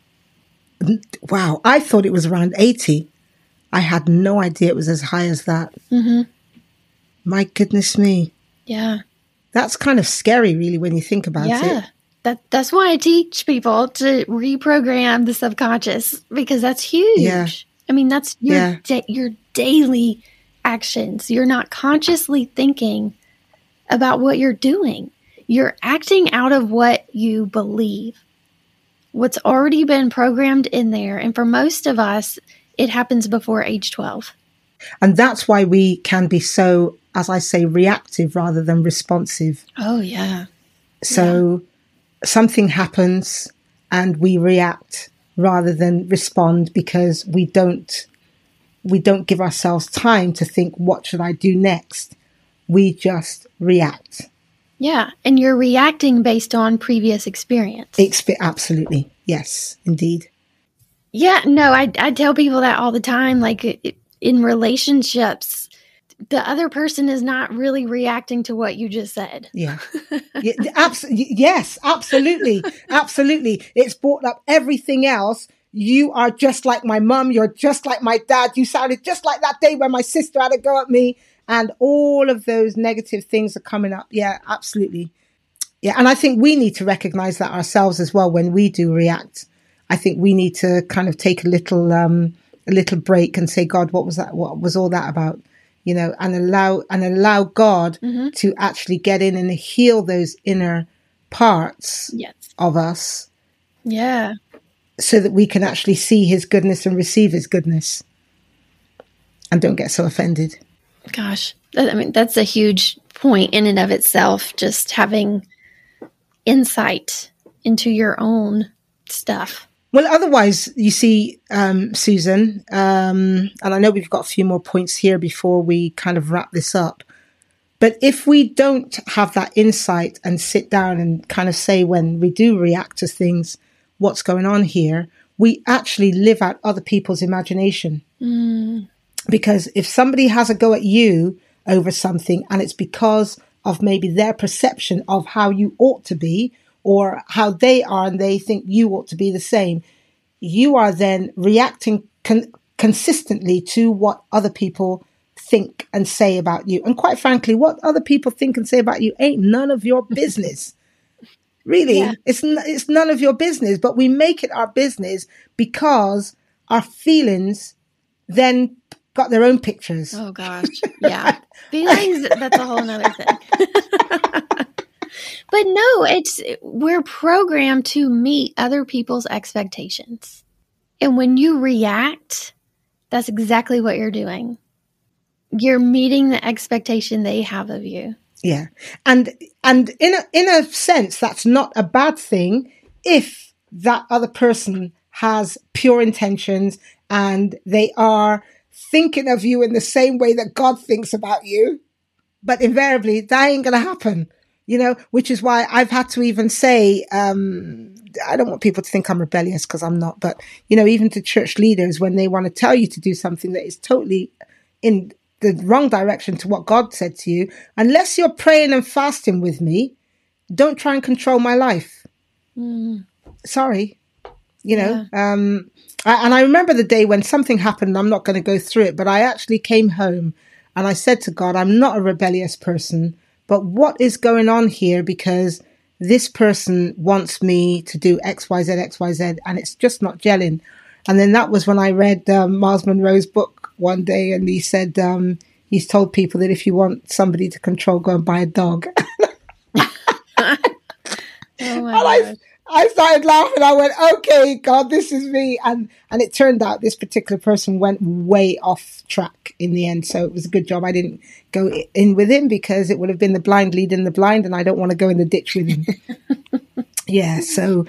Wow. I thought it was around 80. I had no idea it was as high as that. Mm-hmm. My goodness me. Yeah. That's kind of scary, really, when you think about it. Yeah. That's why I teach people to reprogram the subconscious, because that's huge. Yeah. I mean, that's your daily actions. You're not consciously thinking about what you're doing. You're acting out of what you believe, what's already been programmed in there. And for most of us, it happens before age 12. And that's why we can be so, as I say, reactive rather than responsive. Oh, yeah. So something happens and we react rather than respond, because we don't give ourselves time to think, what should I do next? We just react. Yeah. And you're reacting based on previous experience. Absolutely. Yes, indeed. Yeah. No, I tell people that all the time. Like in relationships, the other person is not really reacting to what you just said. Yeah. Yes, absolutely. Absolutely. It's brought up everything else. You are just like my mum. You're just like my dad. You sounded just like that day when my sister had a go at me. And all of those negative things are coming up. Yeah, absolutely. Yeah. And I think we need to recognize that ourselves as well when we do react. I think we need to kind of take a little break and say, God, what was that? What was all that about? You know, and allow God to actually get in and heal those inner parts of us. Yeah. So that we can actually see his goodness and receive his goodness and don't get so offended. Gosh, I mean, that's a huge point in and of itself, just having insight into your own stuff. Well, otherwise, you see, Susan, and I know we've got a few more points here before we kind of wrap this up. But if we don't have that insight and sit down and kind of say, when we do react to things, what's going on here, we actually live out other people's imagination. Because if somebody has a go at you over something and it's because of maybe their perception of how you ought to be, or how they are and they think you ought to be the same, you are then reacting consistently to what other people think and say about you. And quite frankly, what other people think and say about you ain't none of your business. Really, it's none of your business, but we make it our business because our feelings then got their own pictures. Oh gosh. Yeah. Feelings, that's a whole nother thing. But no, we're programmed to meet other people's expectations. And when you react, that's exactly what you're doing. You're meeting the expectation they have of you. Yeah. And in a sense, that's not a bad thing if that other person has pure intentions and they are thinking of you in the same way that God thinks about you. But invariably, that ain't going to happen. You know, which is why I've had to even say, I don't want people to think I'm rebellious, because I'm not. But, you know, even to church leaders, when they want to tell you to do something that is totally in the wrong direction to what God said to you, unless you're praying and fasting with me, don't try and control my life. Sorry. You know, and I remember the day when something happened. I'm not going to go through it, but I actually came home and I said to God, I'm not a rebellious person. But what is going on here? Because this person wants me to do X, Y, Z, X, Y, Z, and it's just not gelling. And then that was when I read Miles Monroe's book one day, and he said he's told people that if you want somebody to control, go and buy a dog. Oh my And I started laughing. I went, okay, God, this is me. And it turned out this particular person went way off track in the end. So it was a good job I didn't go in with him, because it would have been the blind leading the blind, and I don't want to go in the ditch with him. Yeah. So,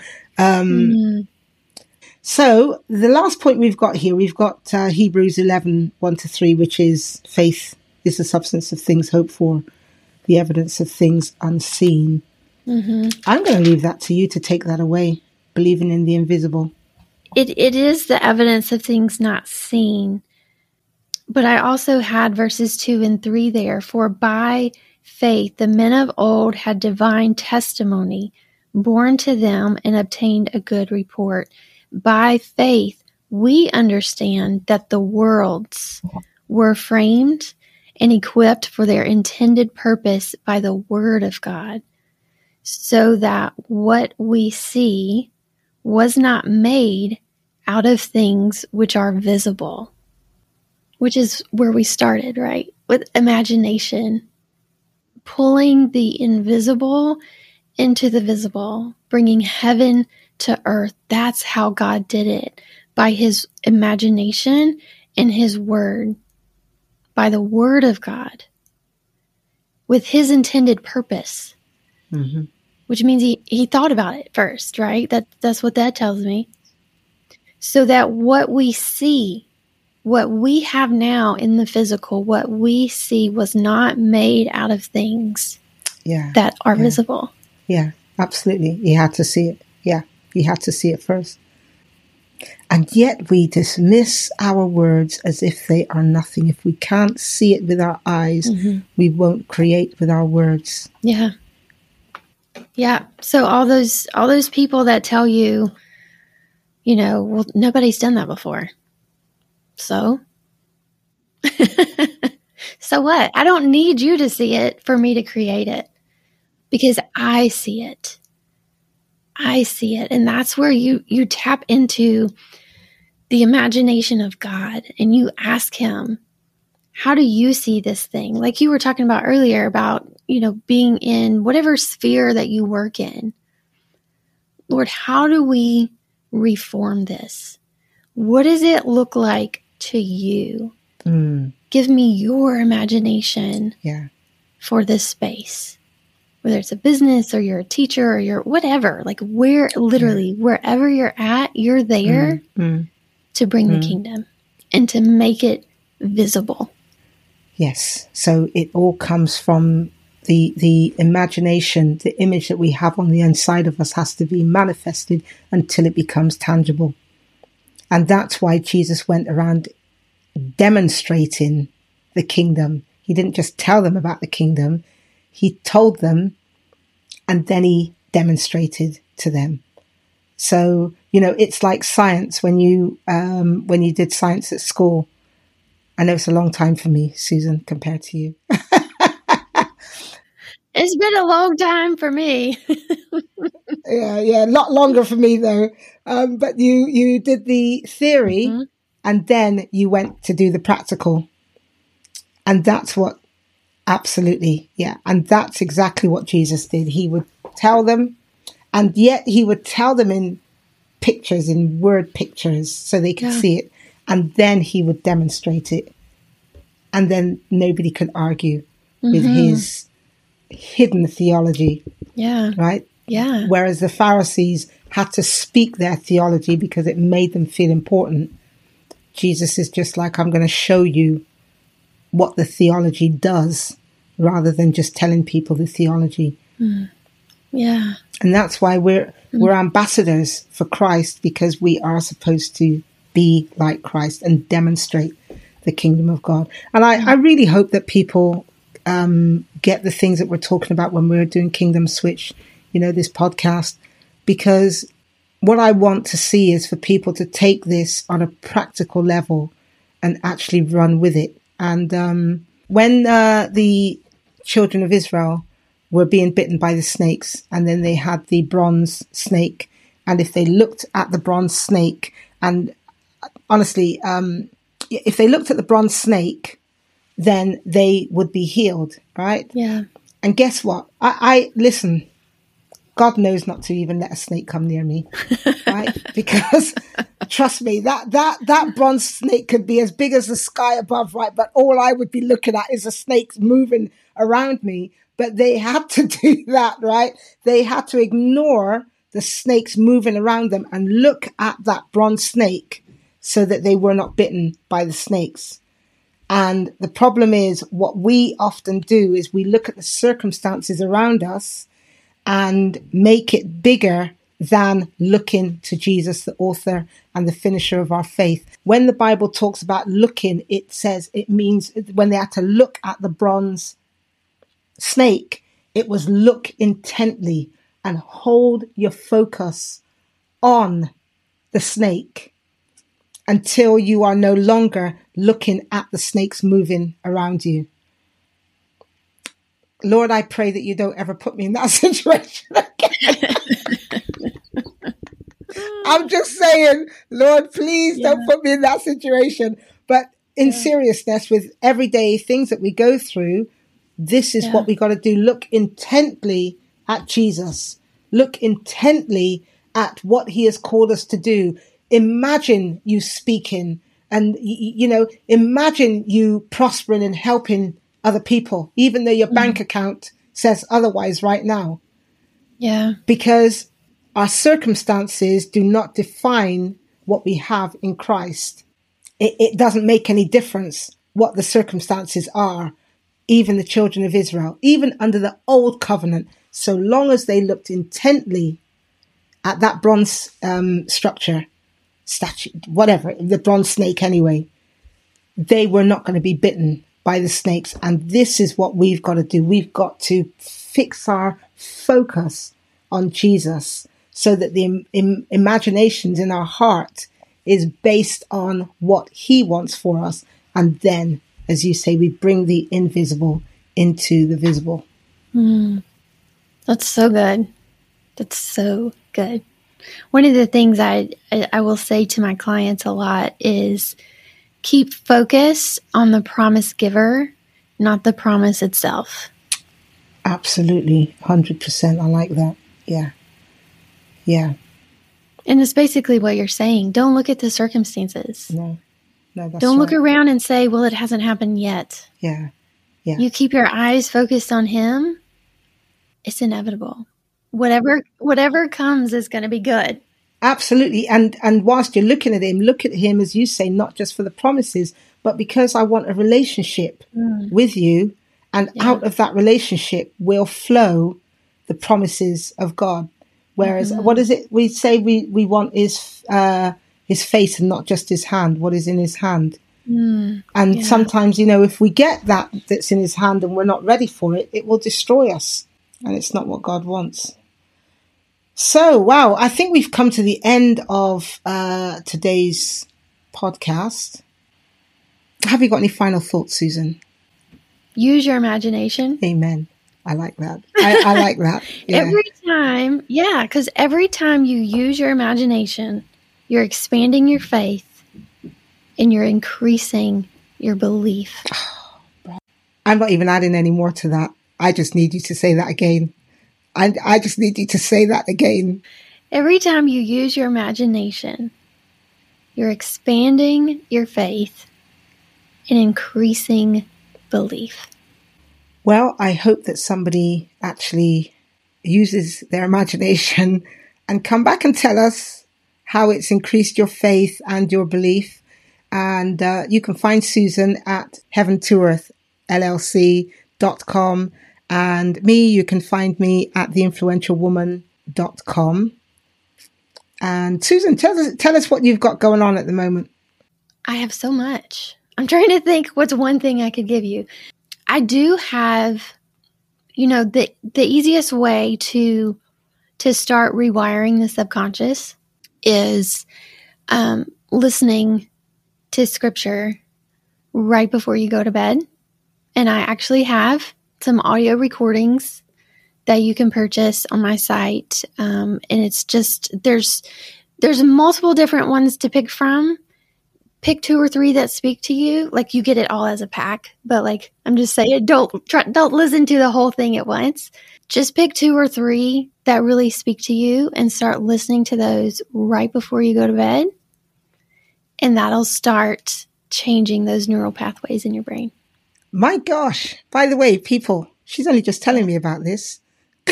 so the last point we've got here, we've got Hebrews 11, 1-3, which is faith is the substance of things hoped for, the evidence of things unseen. I'm going to leave that to you to take that away, believing in the invisible. It is the evidence of things not seen. But I also had verses 2 and 3 there. For by faith the men of old had divine testimony born to them and obtained a good report. By faith we understand that the worlds were framed and equipped for their intended purpose by the word of God, so that what we see was not made out of things which are visible, which is where we started, right? With imagination, pulling the invisible into the visible, bringing heaven to earth. That's how God did it, by his imagination and his word, by the word of God, with his intended purpose. Which means he thought about it first, right? That's what that tells me. So that what we see, what we have now in the physical, what we see was not made out of things that are visible. Yeah, absolutely. He had to see it. Yeah, he had to see it first. And yet we dismiss our words as if they are nothing. If we can't see it with our eyes, we won't create with our words. Yeah. Yeah. So all those people that tell you, well, nobody's done that before. So, so what? I don't need you to see it for me to create it, because I see it. I see it. And that's where you tap into the imagination of God and you ask him, how do you see this thing? Like you were talking about earlier about, being in whatever sphere that you work in. Lord, how do we reform this? What does it look like to you? Give me your imagination for this space, whether it's a business or you're a teacher or you're whatever, like wherever you're at, you're there to bring the kingdom and to make it visible. Yes. So it all comes from the imagination. The image that we have on the inside of us has to be manifested until it becomes tangible. And that's why Jesus went around demonstrating the kingdom. He didn't just tell them about the kingdom. He told them, and then he demonstrated to them. So, it's like science when you did science at school. I know it's a long time for me, Susan, compared to you. It's been a long time for me. Yeah, a lot longer for me though. But you did the theory and then you went to do the practical. And that's what, absolutely, yeah. And that's exactly what Jesus did. He would tell them, and yet he would tell them in pictures, in word pictures, so they could see it. And then he would demonstrate it. And then nobody could argue with his hidden theology. Yeah. Right? Yeah. Whereas the Pharisees had to speak their theology because it made them feel important. Jesus is just like, I'm going to show you what the theology does, rather than just telling people the theology. Yeah. And that's why we're ambassadors for Christ, because we are supposed to be like Christ and demonstrate the kingdom of God. And I really hope that people get the things that we're talking about when we're doing Kingdom Switch, this podcast, because what I want to see is for people to take this on a practical level and actually run with it. And when the children of Israel were being bitten by the snakes, and then they had the bronze snake, and if they looked at the bronze snake, and honestly, if they looked at the bronze snake, then they would be healed, right? Yeah. And guess what? I listen, God knows not to even let a snake come near me, right? Because trust me, that bronze snake could be as big as the sky above, right? But all I would be looking at is a snake moving around me. But they had to do that, right? They had to ignore the snakes moving around them and look at that bronze snake so that they were not bitten by the snakes. And the problem is, what we often do is we look at the circumstances around us and make it bigger than looking to Jesus, the author and the finisher of our faith. When the Bible talks about looking, it means when they had to look at the bronze snake, it was look intently and hold your focus on the snake until you are no longer looking at the snakes moving around you. Lord, I pray that you don't ever put me in that situation again. I'm just saying, Lord, please don't put me in that situation. But in seriousness, with everyday things that we go through, this is what we got to do. Look intently at Jesus. Look intently at what he has called us to do. Imagine you speaking and, imagine you prospering and helping other people, even though your bank account says otherwise right now. Yeah. Because our circumstances do not define what we have in Christ. It doesn't make any difference what the circumstances are. Even the children of Israel, even under the old covenant, so long as they looked intently at that bronze statue, whatever, the bronze snake anyway, they were not going to be bitten by the snakes. And this is what we've got to do. We've got to fix our focus on Jesus so that the imaginations in our heart is based on what he wants for us. And then, as you say, we bring the invisible into the visible. That's so good. That's so good. One of the things I will say to my clients a lot is keep focus on the promise giver, not the promise itself. Absolutely. 100%. I like that. Yeah. Yeah. And it's basically what you're saying. Don't look at the circumstances. No, that's Don't look right. around and say, well, it hasn't happened yet. Yeah. Yeah. You keep your eyes focused on him. It's inevitable. Whatever comes is going to be good. Absolutely. And whilst you're looking at him, look at him, as you say, not just for the promises, but because I want a relationship with you. And out of that relationship will flow the promises of God. Whereas what is it we say we want is his face and not just his hand, what is in his hand. And sometimes, if we get that's in his hand and we're not ready for it, it will destroy us. And it's not what God wants. So, wow, I think we've come to the end of today's podcast. Have you got any final thoughts, Susan? Use your imagination. Amen. I like that. I like that. Yeah. Because every time you use your imagination, you're expanding your faith and you're increasing your belief. I'm not even adding any more to that. I just need you to say that again. I just need you to say that again. Every time you use your imagination, you're expanding your faith and increasing belief. Well, I hope that somebody actually uses their imagination and come back and tell us how it's increased your faith and your belief. And you can find Susan at heaventoearthllc.com. And me, you can find me at theinfluentialwoman.com. And Susan, tell us what you've got going on at the moment. I have so much. I'm trying to think what's one thing I could give you. I do have, the easiest way to start rewiring the subconscious is listening to scripture right before you go to bed. And I actually have some audio recordings that you can purchase on my site. And it's just, there's multiple different ones to pick from, pick 2 or 3 that speak to you. Like, you get it all as a pack, but like, I'm just saying, don't listen to the whole thing at once. Just pick 2 or 3 that really speak to you and start listening to those right before you go to bed. And that'll start changing those neural pathways in your brain. My gosh. By the way, people, she's only just telling me about this.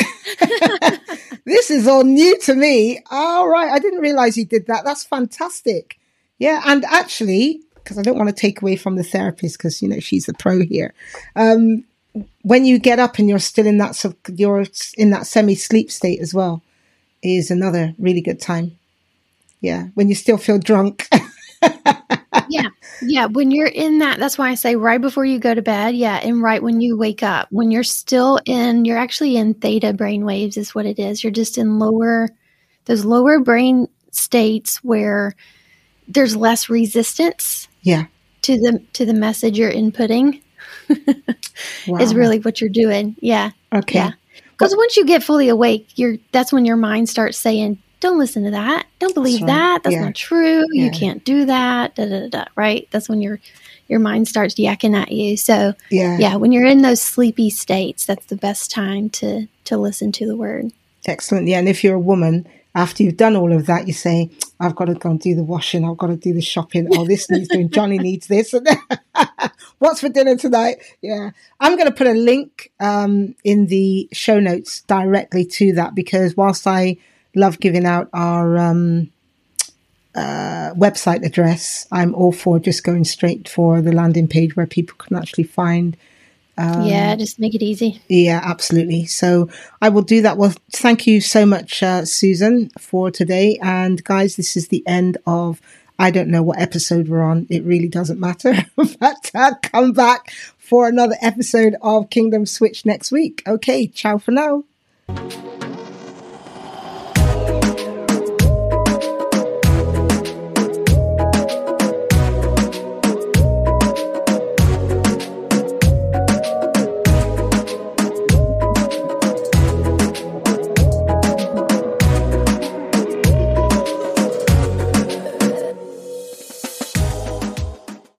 This is all new to me. All right. I didn't realize you did that. That's fantastic. Yeah. And actually, because I don't want to take away from the therapist, because, you know, she's the pro here. When you get up and you're still in that, you're in that semi-sleep state as well, is another really good time. Yeah. When you still feel drunk. Yeah. When you're in that, that's why I say right before you go to bed. Yeah. And right when you wake up, when you're you're actually in theta brain waves is what it is. You're just in those lower brain states where there's less resistance. Yeah. To the message you're inputting. Wow. Is really what you're doing. Yeah. Okay. Yeah. Because once you get fully awake, that's when your mind starts saying, don't listen to that. Don't believe that. That's not true. Yeah. You can't do that. Da, da, da, da, right? That's when your mind starts yakking at you. So yeah, when you're in those sleepy states, that's the best time to listen to the word. Excellent. Yeah. And if you're a woman, after you've done all of that, you say, I've got to go and do the washing. I've got to do the shopping. Oh, this needs doing. Johnny needs this. What's for dinner tonight? Yeah. I'm going to put a link in the show notes directly to that, because whilst I love giving out our website address, I'm all for just going straight for the landing page where people can actually find. Just make it easy. Yeah, absolutely. So I will do that. Well, thank you so much, Susan, for today. And guys, this is the end of, I don't know what episode we're on. It really doesn't matter. But come back for another episode of Kingdom Switch next week. Okay, ciao for now.